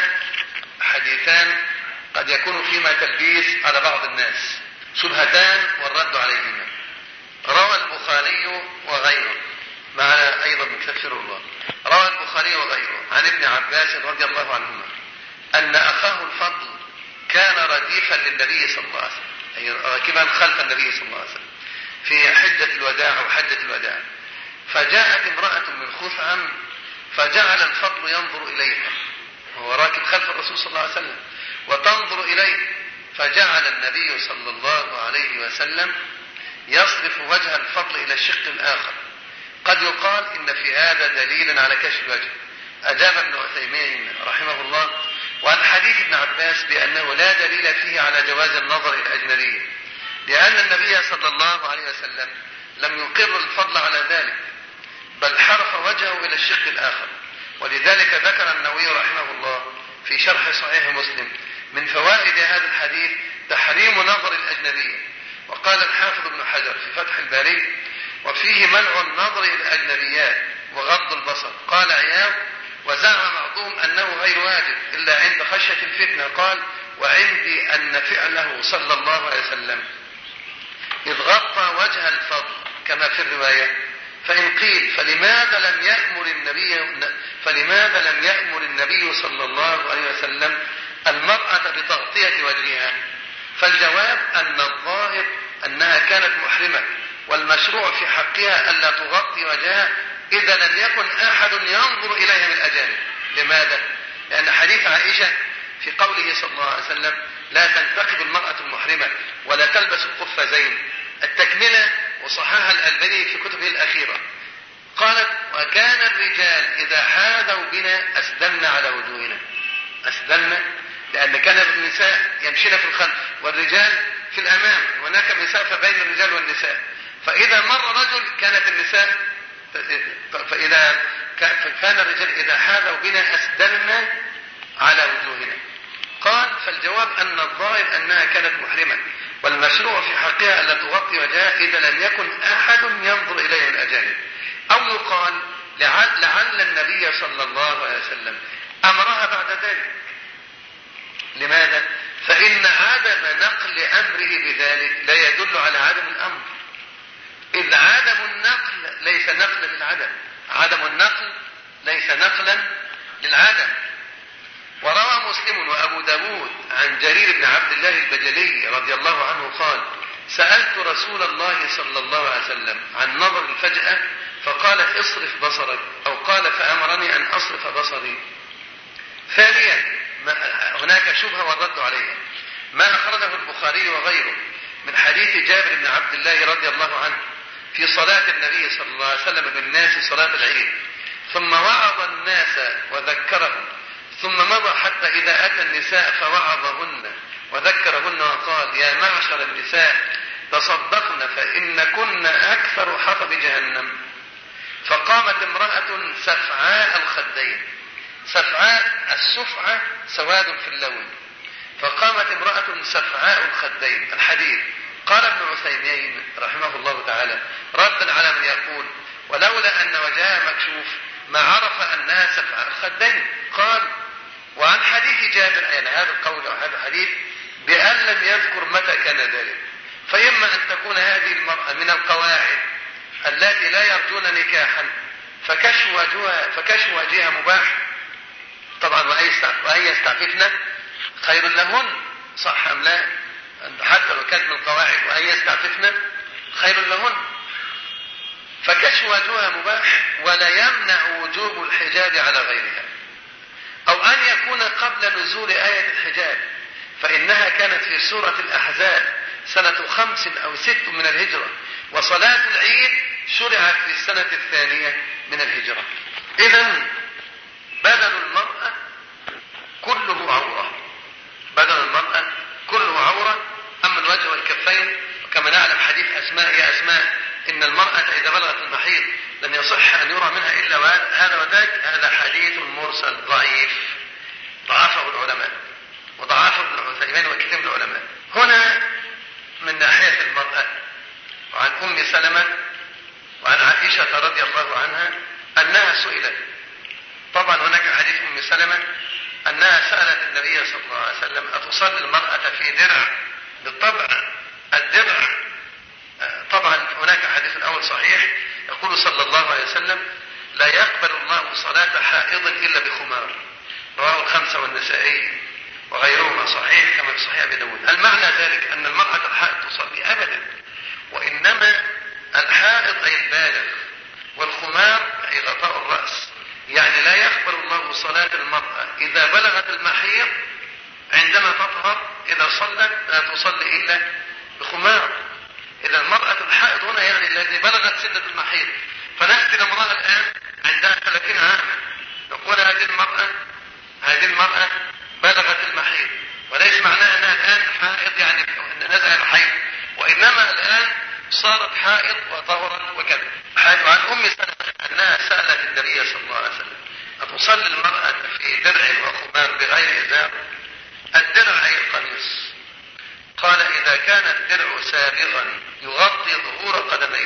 S1: حديثان قد يكون فيما تلبيس على بعض الناس، شبهتان والرد عليهما. روى البخاري وغيره معنا أيضا من كتاب الله، روى البخاري وغيره عن ابن عباس رضي الله عنهما أن أخاه الفضل كان رديفا للنبي صلى الله عليه وسلم، أي راكبا خلف النبي صلى الله عليه وسلم في حجة الوداع أو حجة الوداع، فجاءت امرأة من خثعم فجعل الفضل ينظر إليها وهو راكب خلف الرسول صلى الله عليه وسلم وتنظر إليه، فجعل النبي صلى الله عليه وسلم يصرف وجه الفضل إلى الشق الآخر. قد يقال إن في هذا دليل على كشف الوجه. أجاب ابن عثيمين رحمه الله وعن حديث ابن عباس بأنه لا دليل فيه على جواز النظر إلى الأجنبية، لأن النبي صلى الله عليه وسلم لم يقر الفضل على ذلك بل حرف وجهه إلى الشق الآخر. ولذلك ذكر النووي رحمه الله في شرح صحيح مسلم من فوائد هذا الحديث تحريم نظر الأجنبية. وقال الحافظ ابن حجر في فتح الباري وفيه منع النظر إلى الأجنبيات وغض البصر. قال عياض: وزعم بعضهم أنه غير واجب إلا عند خشية الفتنة. قال: وعندي أن فعله صلى الله عليه وسلم إذ غطى وجه الفضل كما في الرواية. فإن قيل فلماذا لم يأمر النبي صلى الله عليه وسلم المرأة بتغطية وجهها؟ فالجواب أن الظاهر أنها كانت محرمة، والمشروع في حقها ألا تغطي وجهها إذا لم يكن أحد ينظر إليها من الأجانب. لماذا؟ لأن حديث عائشة في قوله صلى الله عليه وسلم: لا تنتقب المرأة المحرمة ولا تلبس القفازين، التكملة وصححها الألباني في كتبه الأخيرة. قالت: وكان الرجال إذا حاذوا بنا أسدلن على وجوهنا. أسدلن لأن كان النساء يمشين في الخلف والرجال في الأمام، هناك مسافة بين الرجال والنساء، فإذا مر رجل كانت النساء كان الرجال إذا حاذوا بنا أسدلن على وجوهنا. قال: فالجواب أن الظاهر أنها كانت محرمة، والمشروع في حقها ألا تغطي وجهها إذا لم يكن أحد ينظر إليه الأجانب. أو يقال لعل النبي صلى الله عليه وسلم أمرها بعد ذلك. لماذا؟ فإن عدم نقل أمره بذلك لا يدل على عدم الأمر، إذ عدم النقل ليس نقلا للعدم، عدم النقل ليس نقلا للعدم. وروى مسلم وأبو داود عن جرير بن عبد الله البجلي رضي الله عنه قال: سألت رسول الله صلى الله عليه وسلم عن نظر الفجأة فقال: اصرف بصرك، أو قال: فأمرني أن أصرف بصري. ثانيا، هناك شبهة والرد عليها، ما أخرجه البخاري وغيره من حديث جابر بن عبد الله رضي الله عنه في صلاة النبي صلى الله عليه وسلم بالناس صلاة العيد، ثم وعظ الناس وذكرهم، ثم مضى حتى إذا أتى النساء فوعظهن وذكرهن وقال: يا معشر النساء تصدقن فإن كن أكثر حطب جهنم. فقامت امرأة سفعاء الخدين، سفعاء السفعة سواد في اللون، فقامت امرأة سفعاء الخدين الحديث. قال ابن عثيمين رحمه الله تعالى ردا على من يقول: ولولا أن وجهها مكشوف ما عرف أنها سفعاء الخدين. قال: وعن حديث جابر، يعني هذا القول أو هذا الحديث، بأن لم يذكر متى كان ذلك، فإما أن تكون هذه المرأة من القواعد التي لا يرجون نكاحا فكشف وجهها مباح طبعا، وأن يستعففن خير لهن، صح أم لا؟ حتى لو كانت من القواعد وأن يستعففن خير لهن، فكشف وجهها مباح ولا يمنع وجوب الحجاب على غيرها. أو أن يكون قبل نزول آية الحجاب، فإنها كانت في سورة الأحزاب سنة 5 أو 6 من الهجرة، وصلاة العيد شرعت في السنة 2 من الهجرة. إذن بدن المرأة كله عورة، بدن المرأة كله عورة. أما الوجه والكفين كما نعلم حديث أسماء: يا أسماء إن المرأة إذا بلغت المحيض لن يصح أن يرى منها إلا هذا وذاك. هذا حديث مرسل ضعيف ضعفه العلماء، وضعفه ابن عثيمين وكثير من العلماء. هنا من ناحية المرأة، وعن أم سلمة وعن عائشة رضي الله عنها أنها سئلت. طبعا هناك حديث أم سلمة أنها سألت النبي صلى الله عليه وسلم: أتصلي المرأة في درع؟ بالطبع الدرع، طبعا هناك حديث الأول صحيح يقول صلى الله عليه وسلم: لا يقبل الله صلاة حائض إلا بخمار، رواه الخمسة والنسائي وغيرهما صحيح كما في صحيح أبي داود. هل معنى ذلك أن المرأة الحائض تصلي؟ أبدا، وإنما الحائض أي البالغ، والخمار أي غطاء الرأس. يعني لا يقبل الله صلاة المرأة إذا بلغت المحيض عندما تطهر، إذا صلت لا تصلي إلا بخمار. إذا المرأة الحائض هنا يعني التي بلغت سنة المحيض. فنأتي لامرأة الآن عندها 30 عاما نقول هذه المرأة بلغت المحيض، وليس معناه أنها الآن حائض يعني أن نزع الحيض، وإنما الآن صارت حائض وطهرا وكذا. وعن أم سلمة أنها سألت النبي صلى الله عليه وسلم: أتصلي المرأة في درع وخمار بغير إزار؟ الدرع أي القميص. قال: إذا كان الدرع سابغا يغطي ظهور قدميها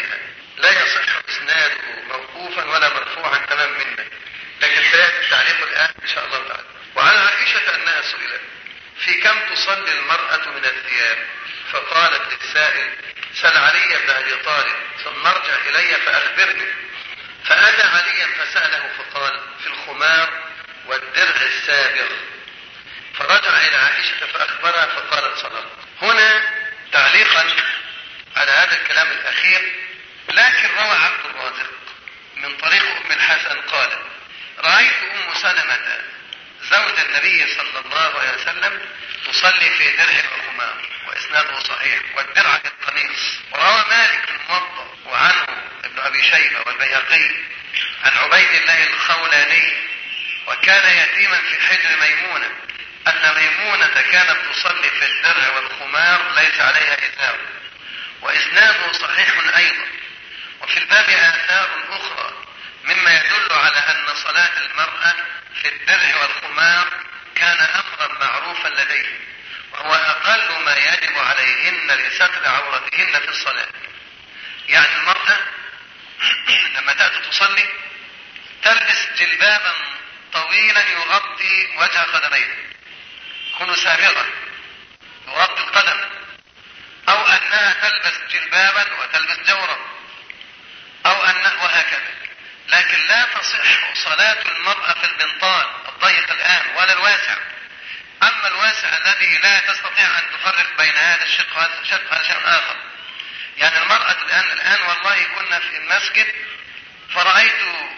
S1: لا يصح إسناده موقوفا ولا مرفوعا تمام منه، لكن سيأتي التعليق الآن إن شاء الله تعالى. وعن عائشة أنها سئلت في كم تصلي المرأة من الثياب، فقالت للسائل: سل علي بن أبي طالب ثم ارجع إلي فأخبرني. فأتى عليا فسأله فقال: في الخمار والدرع السابغ. فرجع إلى عائشة فأخبرها فقالت: صدق. هنا تعليقا على هذا الكلام الأخير، لكن روى عبد الرازق من طريق أم الحسن قال: رأيت أم سلمة زوج النبي صلى الله عليه وسلم تصلي في درع وخمار، وإسناده صحيح، والدرع القميص. وروى مالك الموطأ وعنه ابن أبي شيبة والبيهقي عن عبيد الله الخولاني، وكان يتيما في حجر ميمونة، أن ميمونة كانت تصلي في الدرع والخمار ليس عليها إزار، وإسناده صحيح أيضا. وفي الباب آثار أخرى مما يدل على أن صلاة المرأة في الدرع والخمار كان أمرا معروفا لديه، وهو أقل ما يجب عليهن لستر عورتهن في الصلاة. يعني المرأة لما تأتي تصلي تلبس جلبابا طويلا يغطي وجه قدميها، يكون سابغا يغطي القدم، أو أنها تلبس جلبابا وتلبس جورا، أو أنها وهكذا. لكن لا تصح صلاة المرأة في البنطال الضيق الآن ولا الواسع. أما الواسع الذي لا تستطيع أن تفرق بين هذا الشق وهذا الشق هذا شيء آخر. يعني المرأة الآن والله كنا في المسجد فرأيت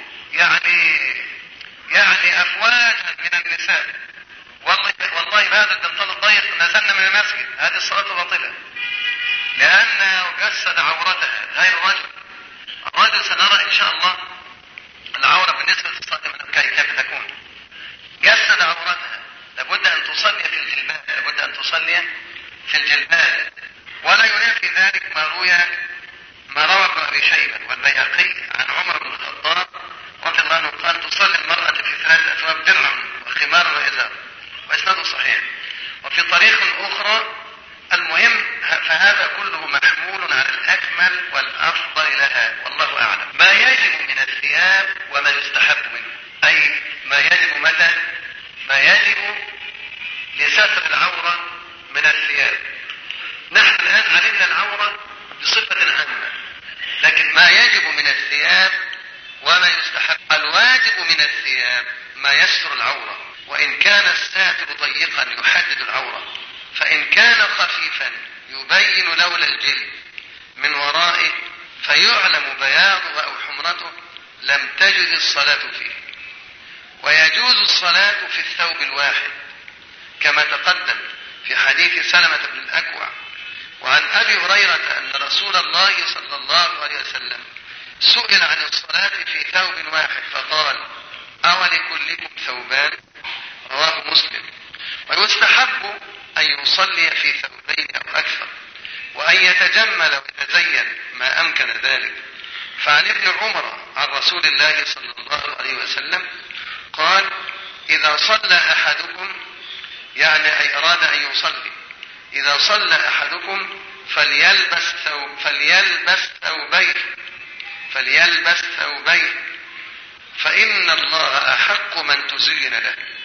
S1: يعني أفواجا من النساء، والله بهذا البنطال الضيق نزلنا من المسجد. هذه الصلاة باطلة، لأنه جسد عورتها غير الرجل. الرجل سنرى إن شاء الله العورة بالنسبة للصلاة كيف تكون. جسد عورتها، لابد أن تصلي في الجلباب، لابد أن تصلي في الجلباب. ولا ينافي ذلك ما روى ابن أبي شيبة والبيهقي عن عمر بن الخطاب رضي الله عنه قال: تصلي المرأة في 3 أثواب: درع وخمار وإزار، وإسناده صحيح. وفي طريق أخرى. المهم فهذا كله محمول على الأكمل والأفضل لها، والله أعلم. ما يجب من الثياب وما يستحب منه، أي ما يجب متى؟ ما يجب لستر العورة من الثياب. نحن الآن علمنا العورة بصفة عامة، لكن ما يجب من الثياب وما يستحب. الواجب من الثياب ما يستر العورة، وإن كان الساتر ضيقا يحدد العورة، فإن كان خفيفا يبين لون الجلد من ورائه فيعلم بياضه أو حمرته لم تجد الصلاة فيه. ويجوز الصلاة في الثوب الواحد كما تقدم في حديث سلمة بن الأكوع. وعن أبي هريرة أن رسول الله صلى الله عليه وسلم سئل عن الصلاة في ثوب واحد فقال: أولكلكم ثوبان؟ رواه مسلم. ويستحب أن يصلي في ثوبين أو أكثر، وأن يتجمل ويتزين ما أمكن ذلك. فعن ابن عمر عن رسول الله صلى الله عليه وسلم قال: إذا صلى أحدكم، يعني أي أراد أن يصلي، إذا صلى أحدكم فليلبس ثوبين، فإن الله أحق من تزين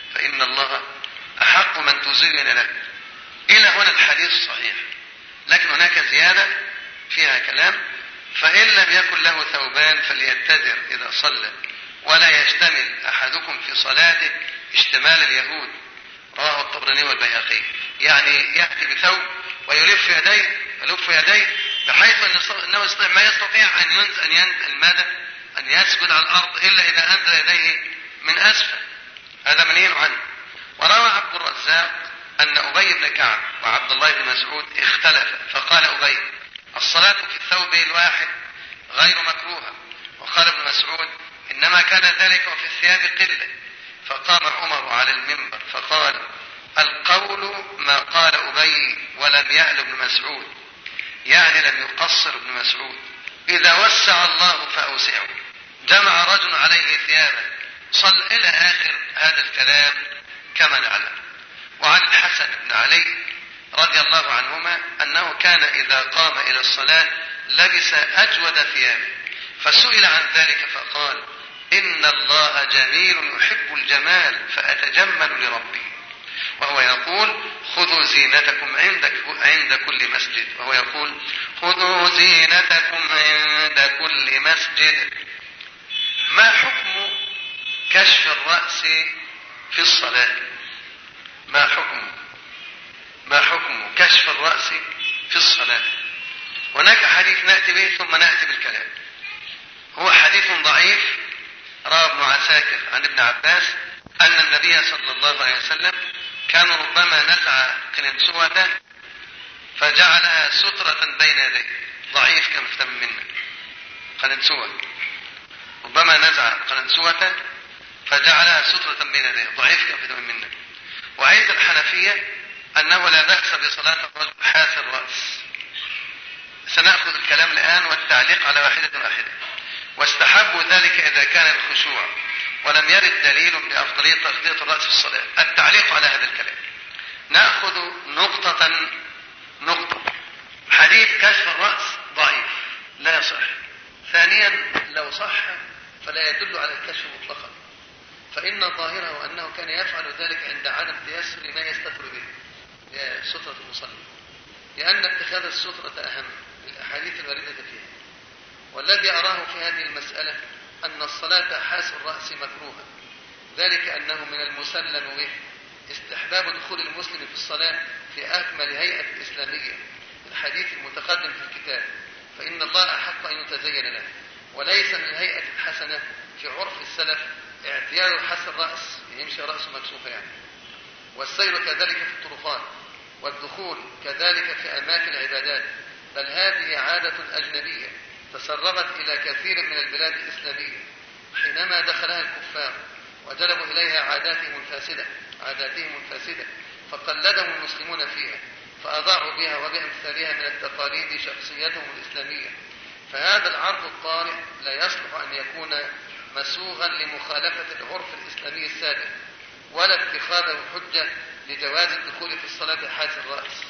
S1: له. إلى هنا الحديث صحيح، لكن هناك زيادة فيها كلام: فإن لم يكن له ثوبان فليتذر إذا صلى، ولا يشتمل أحدكم في صلاته اشتمال اليهود. رواه الطبراني والبيهقي. يعني يأتي بثوب ويلف يديه بحيث أنه ما يستطيع أن يسجد على الأرض إلا إذا أنزل يديه من أسفل. هذا منهي عنه. وروى عبد الرزاق أن أبي بن كعب وعبد الله بن مسعود اختلفا، فقال أبي: الصلاة في الثوب الواحد غير مكروهة. وقال ابن مسعود: إنما كان ذلك وفي الثياب قلة. فقام عمر على المنبر فقال: القول ما قال أبي ولم يأل ابن مسعود، يعني لم يقصر ابن مسعود. إذا وسع الله فأوسعه. جمع رجل عليه ثيابا، صل إلى آخر هذا الكلام كما نعلم. وعن الحسن بن علي رضي الله عنهما أنه كان إذا قام إلى الصلاة لبس أجود ثيابه، فسئل عن ذلك فقال: إن الله جميل يحب الجمال فأتجمل لربي. وهو يقول: خذوا زينتكم عند كل مسجد. وهو يقول: خذوا زينتكم عند كل مسجد. ما حكم كشف الرأس في الصلاة؟ ما حكم كشف الرأس في الصلاة؟ هناك حديث نأتي به ثم نأتي بالكلام. هو حديث ضعيف رواه ابن عساكر عن ابن عباس أن النبي صلى الله عليه وسلم كان ربما نزع قلنسوة فجعلها سترة بين يديه. ضعيف كما افتهم منا. قلنسوة ربما نزع قلنسوة فجعلها سترة بين يديه. ضعيف كما افتهم منا. وعند الحنفية أنه لا بأس بصلاة الرجل حاث الرأس. سنأخذ الكلام الآن والتعليق على واحدة. واستحبوا ذلك إذا كان الخشوع ولم يرد دليل بأفضلية تغطية الرأس في الصلاة. التعليق على هذا الكلام: نأخذ نقطة. حديث كشف الرأس ضعيف لا يصح. ثانيا، لو صح فلا يدل على الكشف مطلقا، فإن ظاهره أنه كان يفعل ذلك عند عدم تيسر ما يستتر به سترة المصلي، لأن اتخاذ السترة أهم للأحاديث الواردة فيها. والذي أراه في هذه المسألة أن الصلاة حاس الرأس مكروهة، ذلك أنه من المسلم به استحباب دخول المسلم في الصلاة في أكمل هيئة إسلامية، الحديث المتقدم في الكتاب: فإن الله أحق أن يتزين له. وليس من الهيئة الحسنة في عرف السلف اعتياد حس الرأس، يمشي رأسه مكشوفة يعني، والسير كذلك في الطرقات، والدخول كذلك في أماكن العبادات، بل هذه عادة أجنبية تسربت إلى كثير من البلاد الإسلامية حينما دخلها الكفار وجلبوا إليها عاداتهم الفاسدة فقلدهم المسلمون فيها، فأضاعوا بها وبأمثالها من التقاليد شخصيتهم الإسلامية. فهذا العرض الطارئ لا يصلح أن يكون مسوغا لمخالفة العرف الإسلامي السابق، ولا اتخاذه حجة لجواز الدخول في الصلاة حاس الرأس.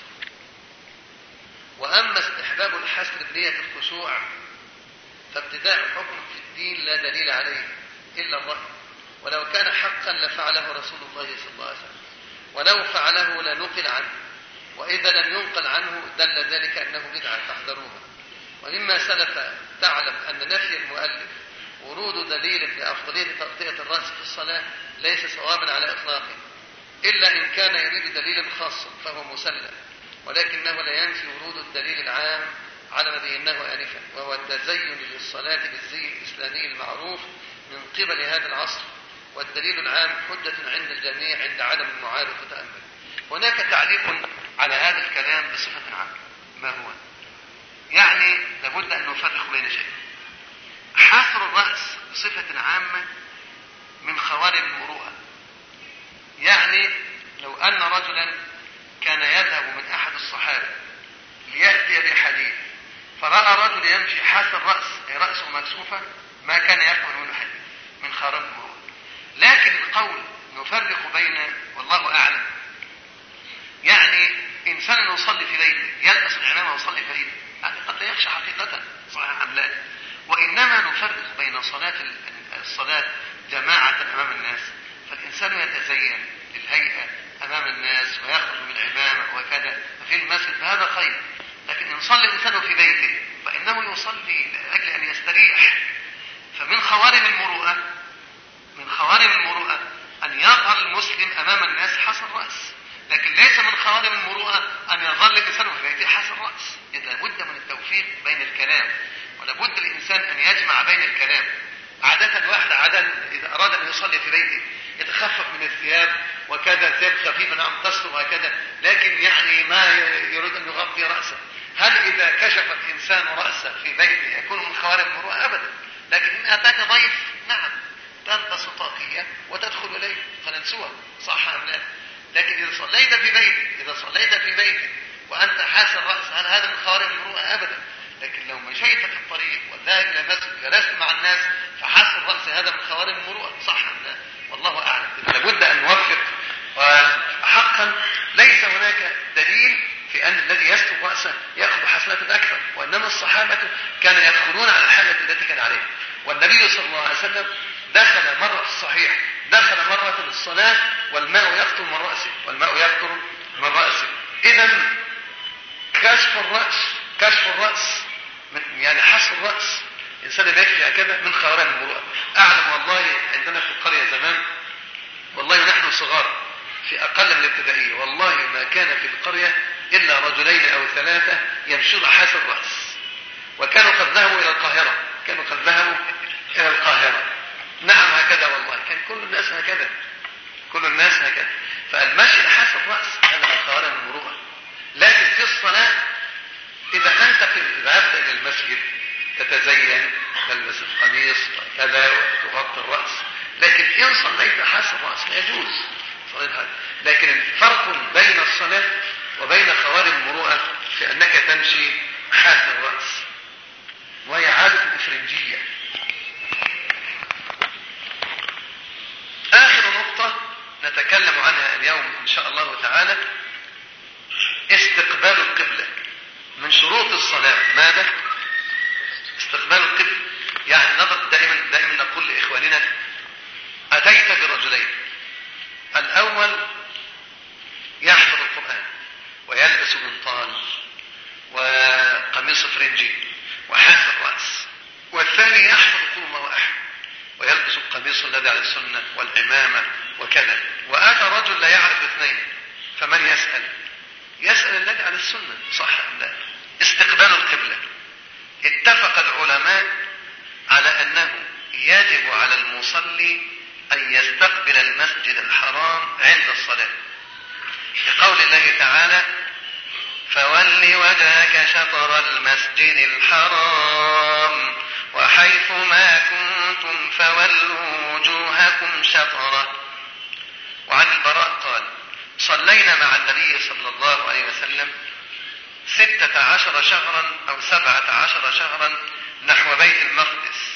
S1: وأما استحباب الحسر بنية الخشوع فابتداء حكم في الدين لا دليل عليه إلا الرأي، ولو كان حقا لفعله رسول الله صلى الله عليه وسلم، ولو فعله لنقل عنه، وإذا لم ينقل عنه دل ذلك أنه بدعة فاحذروها. ومما سلف تعلم أن نفي المؤلف ورود دليل بأفضلية تغطية الرأس في الصلاة ليس صوابا على إطلاقه، إلا إن كان يريد دليلا خاصا فهو مسلم، ولكنه لا ينفي ورود الدليل العام على ما بيناه آنفا، وهو التزين للصلاة بالزي الإسلامي المعروف من قبل هذا العصر، والدليل العام حجة عند الجميع عند عدم المعارض وتأمل. هناك تعليق على هذا الكلام بصفة عامة. ما هو؟ يعني لابد أن نفرق بين شيء: حصر الرأس بصفة عامة من خوارم المروءة. يعني لو أن رجلا كان يذهب من أحد الصحابة ليأتي بحديث فرأى رجل يمشي حاس الرأس أي رأسه مكسوفة، ما كان يفعل منه حديث من خوارم المروءة. لكن القول نفرق بين، والله أعلم، يعني إنسان يصلي في بيته يلبس العمامة ويصلي في بيته، يعني قد لا يخشى حقيقة صحيح أم لا، وإنما نفرق بين الصلاة جماعة أمام الناس، فالإنسان يتزين للهيئة أمام الناس ويخرج من العمامة وكذا في المسجد، فهذا خير. لكن إن صلى الإنسان في بيته فإنه يصلي لأجل أن يستريح. فمن خوارم المروءة أن يظهر المسلم أمام الناس حسن الرأس، لكن ليس من خوارم المروءة أن يظل الإنسان في بيته حسن الرأس. إذا بد من التوفيق بين الكلام، ولا بد الإنسان أن يجمع بين الكلام. عادة الواحد إذا أراد أن يصلي في بيته يتخفف من الثياب وكذا، ثياب خفيفة نعم تستر وهكذا، لكن يعني ما يريد أن يغطي رأسه. هل إذا كشف الإنسان رأسه في بيته يكون من خوارم المروءة؟ أبدا. لكن إن أتاك ضيف نعم تلبس طاقية وتدخل إليه فننسوها، صح أم لا؟ لكن إذا صليت في بيتك وأنت حاس الرأس هل هذا من خوارم المروءة؟ أبدا. لكن لو مشيت في الطريق وذهب إلى المسجد جلست مع الناس فحاس الرأس هذا من خوارم المروءة، صح أم لا؟ والله أعلم. لابد أن نوفق، وحقا ليس هناك دليل في أن الذي الذي يستر رأسه يأخذ حسنات أكثر، وإنما الصحابة كانوا يدخلون على الحالة التي كان عليها. والنبي صلى الله عليه وسلم دخل مرة في الصحيح، دخل مرة الصلاة والماء يقطر من رأسه، والماء يقطر من رأسه. إذا كشف الرأس يعني حصر الرأس، إنسان يكفي هكذا من خوارم المروءة. أعلم والله عندنا في القرية زمان، والله نحن صغار في أقل من الابتدائية، والله ما كان في القرية إلا رجلين أو ثلاثة يمشون حاسر الرأس، وكانوا قد ذهبوا إلى القاهرة، نعم هكذا والله، كان كل الناس هكذا. فالمشي حاسر الرأس هذا من خوارم المروءة. لكن في الصلاة إذا أنت ذهبت إلى المسجد تتزين، تلبس القميص وكذا وتغطي الرأس، لكن إن صليت حاسر الرأس لا يجوز صليت هذا. لكن الفرق بين الصلاة وبين خوارم المروءة في أنك تمشي حاسر الرأس، وهي عادة الإفرنجية. آخر نقطة نتكلم عنها اليوم إن شاء الله تعالى استقبال القبلة. من شروط الصلاة ماذا؟ استقبال القبلة. يعني نظر دائما نقول لإخواننا أتيت برجلين، الأول يحفظ القرآن ويلبس بنطال وقميص فرنجي وحاسر الرأس، والثاني يحفظ قول الله أحد ويلبس القميص الذي على السنة والعمامة وكذا، وآتى رجل لا يعرف اثنين، فمن يسأل الذي على السنة صح أم لا؟ استقبال القبلة. اتفق العلماء على أنه يجب على المصلي أن يستقبل المسجد الحرام عند الصلاة، لقول الله تعالى فول وجهك شطر المسجد الحرام وحيث ما كنتم فولوا وجوهكم شطره. وعن البراء قال صلينا مع النبي صلى الله عليه وسلم 16 شهرا أو 17 شهرا نحو بيت المقدس،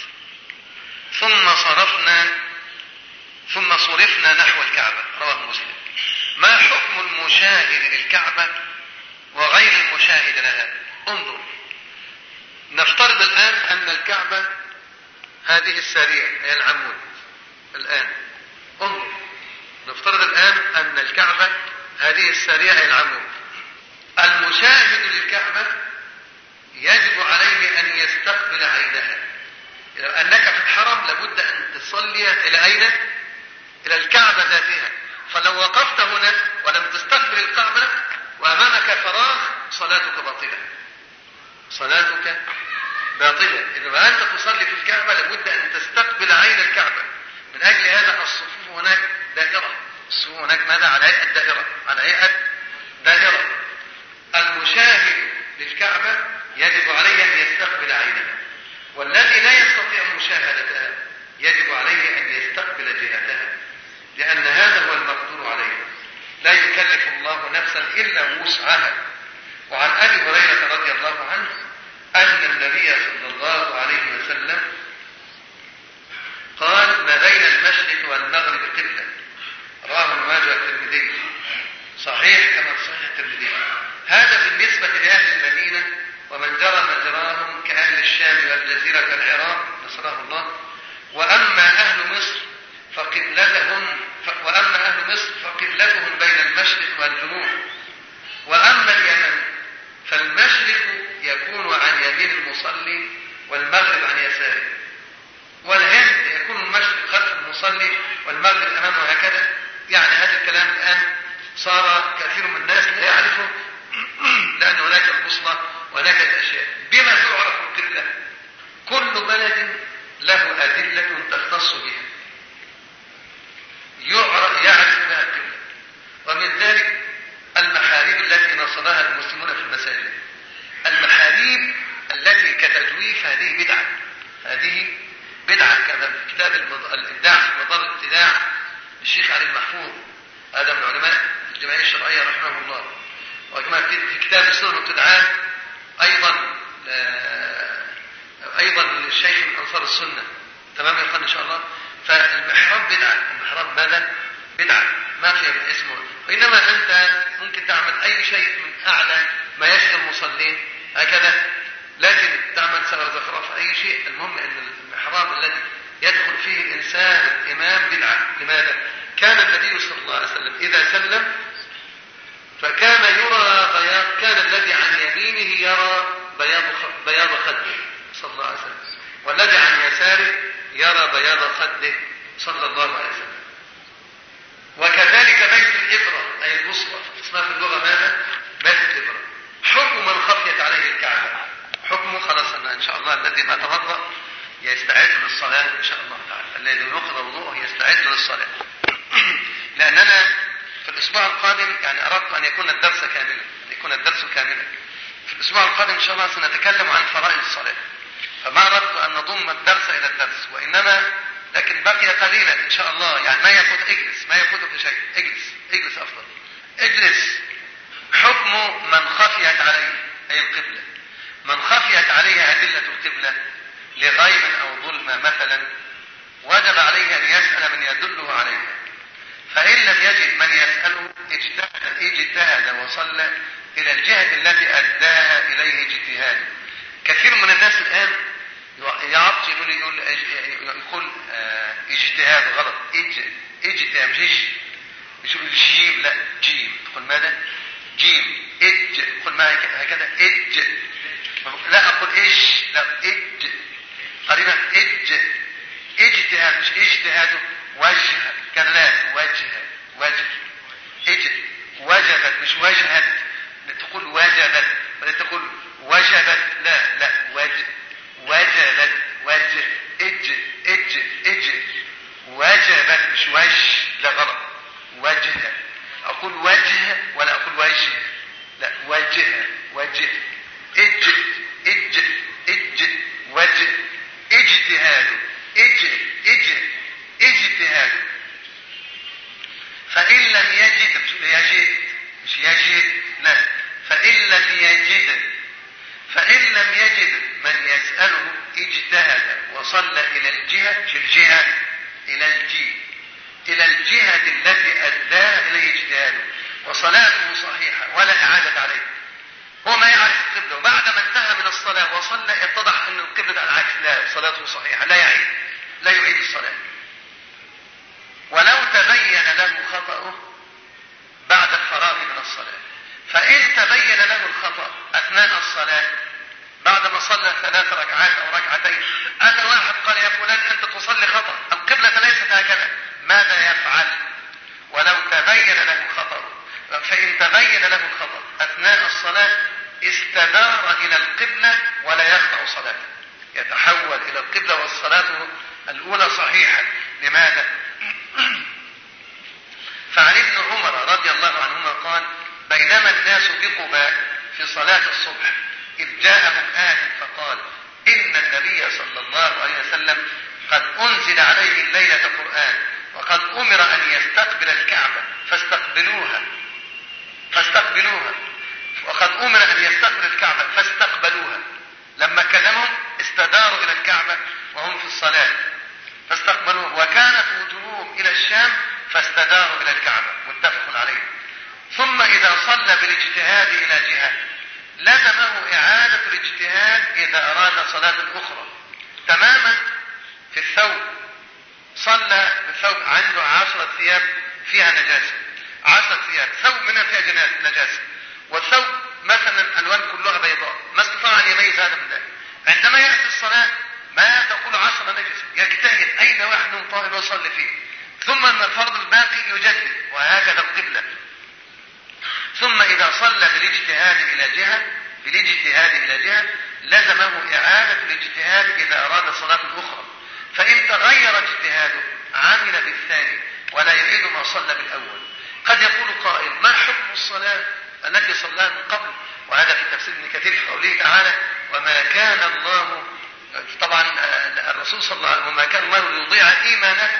S1: ثم صرفنا نحو الكعبة. رواه مسلم. ما حكم المشاهد للكعبة وغير المشاهد لها؟ انظر، نفترض الآن أن الكعبة هذه السارية هي العمود. الآن انظر، نفترض الآن أن الكعبة هذه السارية هي العمود. المشاهد للكعبة يجب عليه أن يستقبل عينها. أنك في الحرم لابد أن تصلي إلى أين؟ إلى الكعبة ذاتها. فلو وقفت هنا ولم تستقبل الكعبة وأمامك فراغ صلاتك باطلة. إذا أنت تصلي في الكعبة لابد أن تستقبل عين الكعبة. من أجل هذا الصفوف هناك دائرة، الصفوف هناك ماذا؟ على هيئة دائرة. المشاهد للكعبة يجب عليه أن يستقبل عينها، والذي لا يستطيع مشاهدتها يجب عليه أن يستقبل جهتها، لأن هذا هو المقدور عليه. لا يكلف الله نفسا إلا وسعها. وعن أبي هريرة رضي الله عنه أن النبي صلى الله عليه وسلم قال ما بين المشرق والمغرب قبلة. رواه ابن ماجه الترمذي، صحيح كما في صحيح الترمذي. هذا بالنسبة لأهل المدينة ومن جرى مجراهم كأهل الشام والجزيرة كالعراق نصره الله. وأما أهل مصر فقبلتهم بين المشرق والجنوب. وأما اليمن فالمشرق يكون عن يمين المصلي والمغرب عن يساره، والهند يكون المشرق خلف المصلي والمغرب أمامه هكذا. يعني هذا الكلام الآن صار كثير من الناس لا يعرفه، لأن هناك البوصلة وهناك الأشياء. بما تعرف القبلة؟ كل بلد له أدلة تختص بها يعرف بها القبلة. ومن ذلك المحاريب التي نصبها المسلمون في المساجد. المحاريب التي كتجويف هذه بدعة كما في كتاب الإبداع في مدار الابتداع الشيخ علي المحفوظ، هذا من علماء الجمعية الشرعية رحمه الله. وكما في كتاب السنن والابتداعات أيضا الشيخ من أنصار السنة. تمام يا اخوان إن شاء الله. فالمحراب بدعة. المحراب ماذا؟ بدعة، ما في اسمه. وإنما أنت ممكن تعمل أي شيء من أعلى ما يشغل المصلين هكذا، لكن تعمل سوى زخرف أي شيء. المهم أن المحراب الذي يدخل فيه الإنسان الإمام بدعة. لماذا؟ كان النبي صلى الله عليه وسلم إذا سلم فكان يرى بياض، كان الذي عن يمينه يرى بياض خده صلى الله عليه وسلم، والذي عن يساره يرى بياض خده صلى الله عليه وسلم. وكذلك بيت الإبرة أي البصرة، اسمها في اللغة ماذا؟ بيت الإبرة. حكم من خفيت عليه الكعبة، حكمه خلاص إن شاء الله الذي ما توضأ يستعد للصلاة إن شاء الله تعالى، الذي نقض وضوءه يستعد للصلاة. لأننا في الأسبوع القادم يعني أردت أن يكون الدرس كاملا، في الأسبوع القادم إن شاء الله سنتكلم عن فرائض الصلاة، فما أردت أن نضم الدرس إلى الدرس، وإنما لكن بقي قليلا إن شاء الله، يعني ما يفوتك شيء، اجلس أفضل، اجلس. حكم من خفيت عليه أي القبلة، من خفيت عليه أدلة القبلة لغيب أو ظلمة مثلا، وجب عليه أن يسأل من يدله عليها، فإن لم يجد من يسأله اجتهد وصلى إلى الجهة التي أداها إليه اجتهاده. كثير من الناس الآن يعطي يقول اجتهاد غلط، اجتهاد مش يقول جيم، لا جيم، تقول ماذا؟ جيم، تقول ما هكذا لا أقول لا قريبا اجتهاد مش اجتهاده، وجه كلا وجه وجبت مش وجهت، تقول وجبت ولا تقول وجبت، لا وجبت وجبت مش وجه، لا غلط، وجه. أقول وجه ولا أقول وجه، لا وجه وجه وجه اجتهاد اجتهاد. فإن لم يجد مش يجد لا، فإن لم يجد من يسأله اجتهد وصلى إلى الجهة التي أداها إليه اجتهاده، وصلاته صحيحة ولا إعادة عليه. هو ما يعرف القبلة، وبعد ما انتهى من الصلاة وصلى اتضح أن القبلة على العكس، لا صلاته صحيحة، لا يعيد الصلاة. ولو تبين له خطأه بعد الفراغ من الصلاة، فإن تبين له الخطأ أثناء الصلاة بعد ما صلى 3 ركعات أو ركعتين، أتى واحد قال يا فلان أنت تصلي خطأ، القبلة ليست هكذا، ماذا يفعل؟ ولو تبين له الخطأ، فإن تبين له الخطأ أثناء الصلاة استدار إلى القبلة ولا يقطع صلاته، يتحول إلى القبلة والصلاة الأولى صحيحة. لماذا؟ فعن ابن عمر رضي الله عنهما قال بينما الناس بقباء في صلاة الصبح إذ جاءهم آت فقال إن النبي صلى الله عليه وسلم قد أنزل عليه الليلة قرآن، وقد أمر أن يستقبل الكعبة فاستقبلوها، وقد أمر أن يستقبل الكعبة فاستقبلوها. لما كلمهم استداروا إلى الكعبة وهم في الصلاة فاستقبلوها، وكانت وجوههم إلى الشام فاستداروا إلى الكعبة، متفق عليه. ثم إذا صلى بالاجتهاد إلى جهة لزمه إعادة الاجتهاد إذا أراد صلاة أخرى. تماما في الثوب، صلى بالثوب عنده 10 ثياب فيها نجاسة، 10 ثياب ثوب منها فيها نجاسة، والثوب مثلا الألوان كلها بيضاء، ما استطاع أن يميز هذا من ذلك. عندما يأتي الصلاة ما تقول 10 نجسة، يجتهد أين واحد طاهر يصلي فيه، ثم أن الفرض الباقي يجدد، وهكذا القبلة. ثم إذا صلى بالاجتهاد إلى جهة لزمه إعادة الاجتهاد إذا أراد صلاة أخرى، فإن تغير اجتهاده عمل بالثاني ولا يعيد ما صلى بالأول. قد يقول قائل ما حكم الصلاة التي صلاها من قبل؟ وهذا في تفسير ابن كثير في قوله تعالى وما كان الله، طبعا الرسول صلى الله عليه وسلم وما كان الله ليضيع إيمانكم.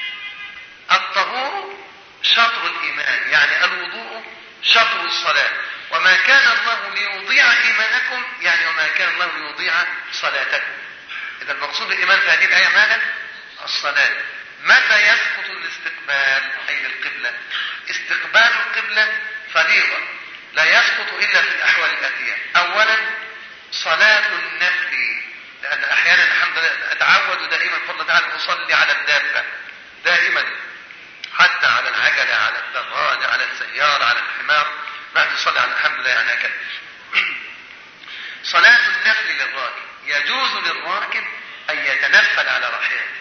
S1: الطهور شطر الإيمان، يعني الوضوء شطر الصلاة، وما كان الله ليضيع إيمانكم يعني وما كان الله ليضيع صلاتكم. إذا المقصود الإيمان في هذه الآية ماذا؟ الصلاة. متى يسقط الاستقبال أي القبلة؟ استقبال القبلة فريضة، لا يسقط إلا في الأحوال الآتية. أولا صلاة النفل، لأن أحيانا الحمد لله أتعود دائما فضل تعالى أصلي على الدابة دائما، حتى على العجلة، على الدراجة، على السيارة، على الحمار، بعد يصلي على الحمد لله يعني هكذا. صلاة النفل للراكب، يجوز للراكب أن يتنفل على راحلته،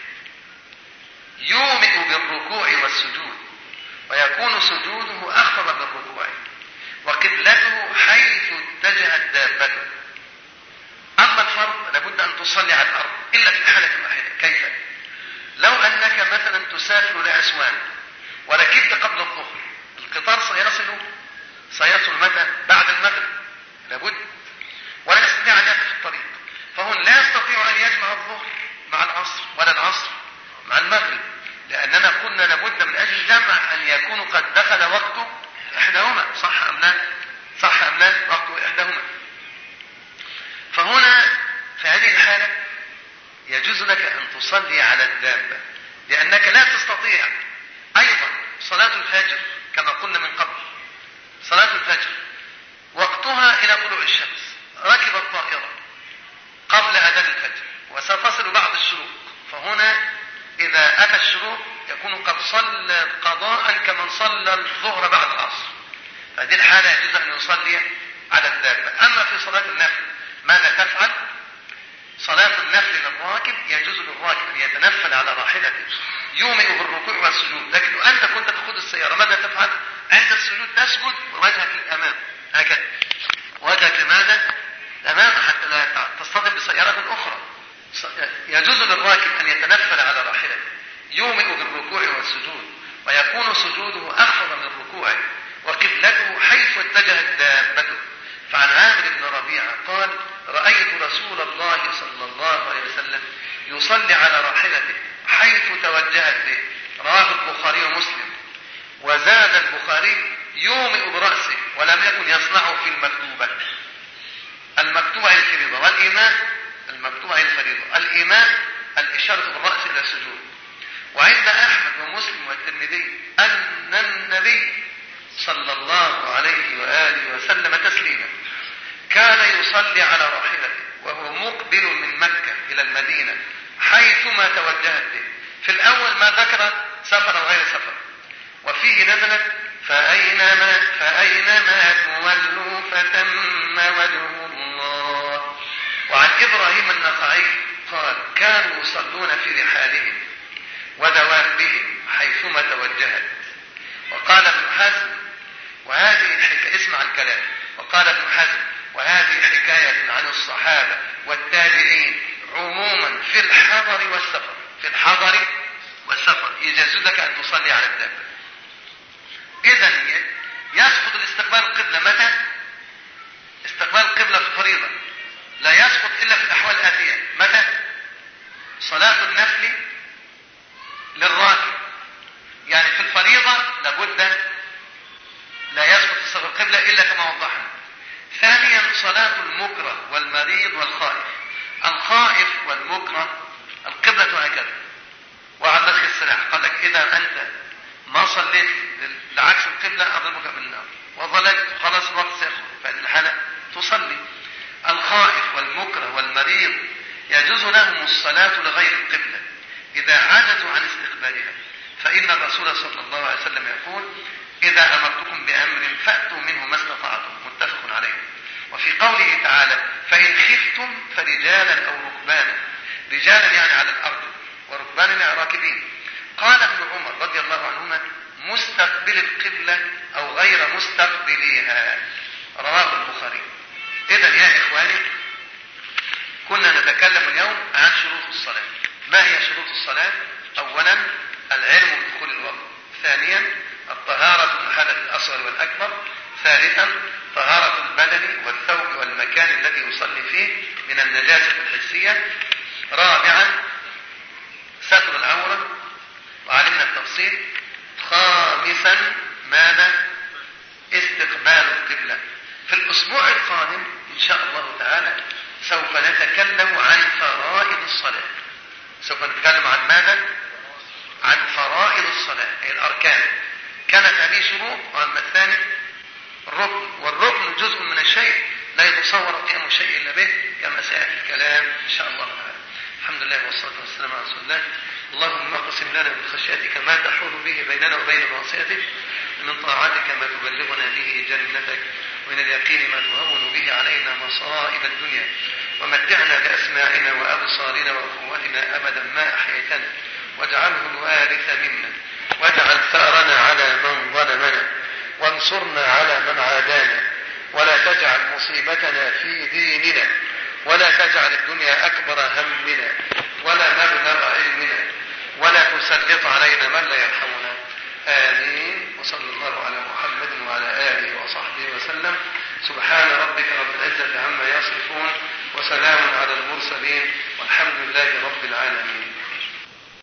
S1: يومئ بالركوع والسجود، ويكون سجوده أخفض من ركوعه، وقبلته حيث اتجهت دابته. أما الفرض لابد أن تصلي على الأرض إلا في الحالة الواحدة. كيف؟ لو أنك مثلا تسافر لأسوان وركبت قبل الظهر، القطار سيصل متى؟ بعد المغرب لابد، ولا يستطيع أن يقف في الطريق، فهون لا يستطيع أن يجمع الظهر مع العصر ولا العصر مع المغرب، لأننا قلنا لابد من أجل الجمع أن يكون قد دخل وقت إحداهما. صح أم لا؟ صح أم لا؟ وقت إحداهما. فهنا في هذه الحالة يجوز لك أن تصلي على الدابة، لأنك لا تستطيع. أيضا صلاة الفجر كما قلنا من قبل، صلاة الفجر وقتها إلى طلوع الشمس، ركب الطائرة قبل أذان الفجر وستصل بعد الشروق، فهنا إذا أتى الشروق يكون قد صلى قضاء كمن صلى الظهر بعد العصر، فهذه الحالة يجوز أن يصلي على الدابة. أما في صلاة النفل ماذا تفعل؟ صلاة النفل للراكب يجوز للراكب أن يتنفل على راحلته يومئ بالركوع والسجود، لكن لو أنت كنت تقود السيارة ماذا تفعل؟ عند السجود تسجد ووجهك للأمام هكذا، وجهك لماذا؟ الأمام، حتى لا تصطدم بسيارة أخرى. يجوز للراكب أن يتنفل على راحلته يومئ بالركوع والسجود، ويكون سجوده أخفض من ركوعه، وقبلته حيث اتجهت دابته. فعن عامر بن ربيعة قال: رأيت رسول الله صلى الله عليه وسلم يصلي على راحلته حيث توجهت به. رواه البخاري ومسلم. وزاد البخاري: يومئ برأسه، ولم يكن يصنعه في المكتوبة. المكتوبة هي الفريضة، والإيماء المكتوبة هي الفريضة، الإيماء الإشارة بالرأس إلى السجود. وعند أحمد ومسلم والترمذي أن النبي صلى الله عليه وآله وسلم تسليما كان يصلي على راحلته وهو مقبل من مكة إلى المدينة حيثما توجهت به. في الأول ما ذكر سفر وغير سفر، وفيه نزلت: فأينما تولوا فتم وجه الله. وعن إبراهيم النخعي قال: كانوا يصلون في رحالهم ودوابهم حيثما توجهت. وقال ابن حزم: وهذه الحكاية، اسمع الكلام، وقال ابن حزم: وهذه حكاية عن الصحابة والتابعين عموما في الحضر والسفر. في الحضر والسفر يجوز لك أن تصلي على الدابة. إذن يسقط الاستقبال القبلة متى؟ استقبال القبلة في الفريضة لا يسقط إلا في الأحوال الآتية. متى؟ صلاة النفل للراكب، يعني في الفريضة لابد لا يسقط استقبال القبلة إلا كما وضحنا. ثانيا صلاة المكره والمريض والخائف. الخائف والمكره القبلة هكذا وعلى نسخ السلاح، قال لك: إذا أنت ما صليت لعكس القبلة أضربك بالنار، وظلت خلاص الوقت سيخرج، فهذه الحالة تصلي. الخائف والمكره والمريض يجوز لهم الصلاة لغير القبلة إذا عجزوا عن استقبالها، فإن الرسول صلى الله عليه وسلم يقول: إذا أمرتكم بأمر فأتوا منه ما استطعتم، متفق عليه. وفي قوله تعالى: فإن خفتم فرجالا أو ركبانا، رجالا يعني على الأرض، وركبانا يعني راكبين. قال ابن عمر رضي الله عنهما: مستقبل القبلة أو غير مستقبليها. رواه البخاري. إذن يا إخواني، كنا نتكلم اليوم عن شروط الصلاة. ما هي شروط الصلاة؟ أولا العلم بدخول الوقت، ثانيا الطهارة من الحدث الأصغر والأكبر، ثالثا طهارة البدن والثوب والمكان الذي يصلي فيه من النجاسة الحسية، رابعا ستر العورة وعلمنا التفصيل، خامسا ماذا؟ استقبال القبلة. في الأسبوع القادم إن شاء الله تعالى سوف نتكلم عن فرائض الصلاة. سوف نتكلم عن ماذا؟ عن فرائض الصلاة، أي الأركان. كانت هذه شروط، وأما الثاني الركن، والركن جزء من الشيء لا يتصور قيام الشيء إلا به، كما سيأتي الكلام إن شاء الله تعالى. الحمد لله والصلاة والسلام على رسول الله. اللهم اقسم لنا من خشيتك ما تحول به بيننا وبين معصيتك، من طاعتك ما تبلغنا به جنتك، ومن اليقين ما تهون به علينا مصائب الدنيا، ومتعنا بأسماعنا وأبصارنا وقوتنا أبدا ما أحييتنا، واجعله الوارث منا، واجعل ثأرنا على من ظلمنا، وانصرنا على من عادانا، ولا تجعل مصيبتنا في ديننا، ولا تجعل الدنيا أكبر همنا ولا مبلغ علمنا، ولا تسلط علينا من لا يرحمنا. آمين. وصلى الله على محمد وعلى آله وصحبه وسلم. سبحان ربك رب العزة عما يصفون، وسلام على المرسلين، والحمد لله رب العالمين.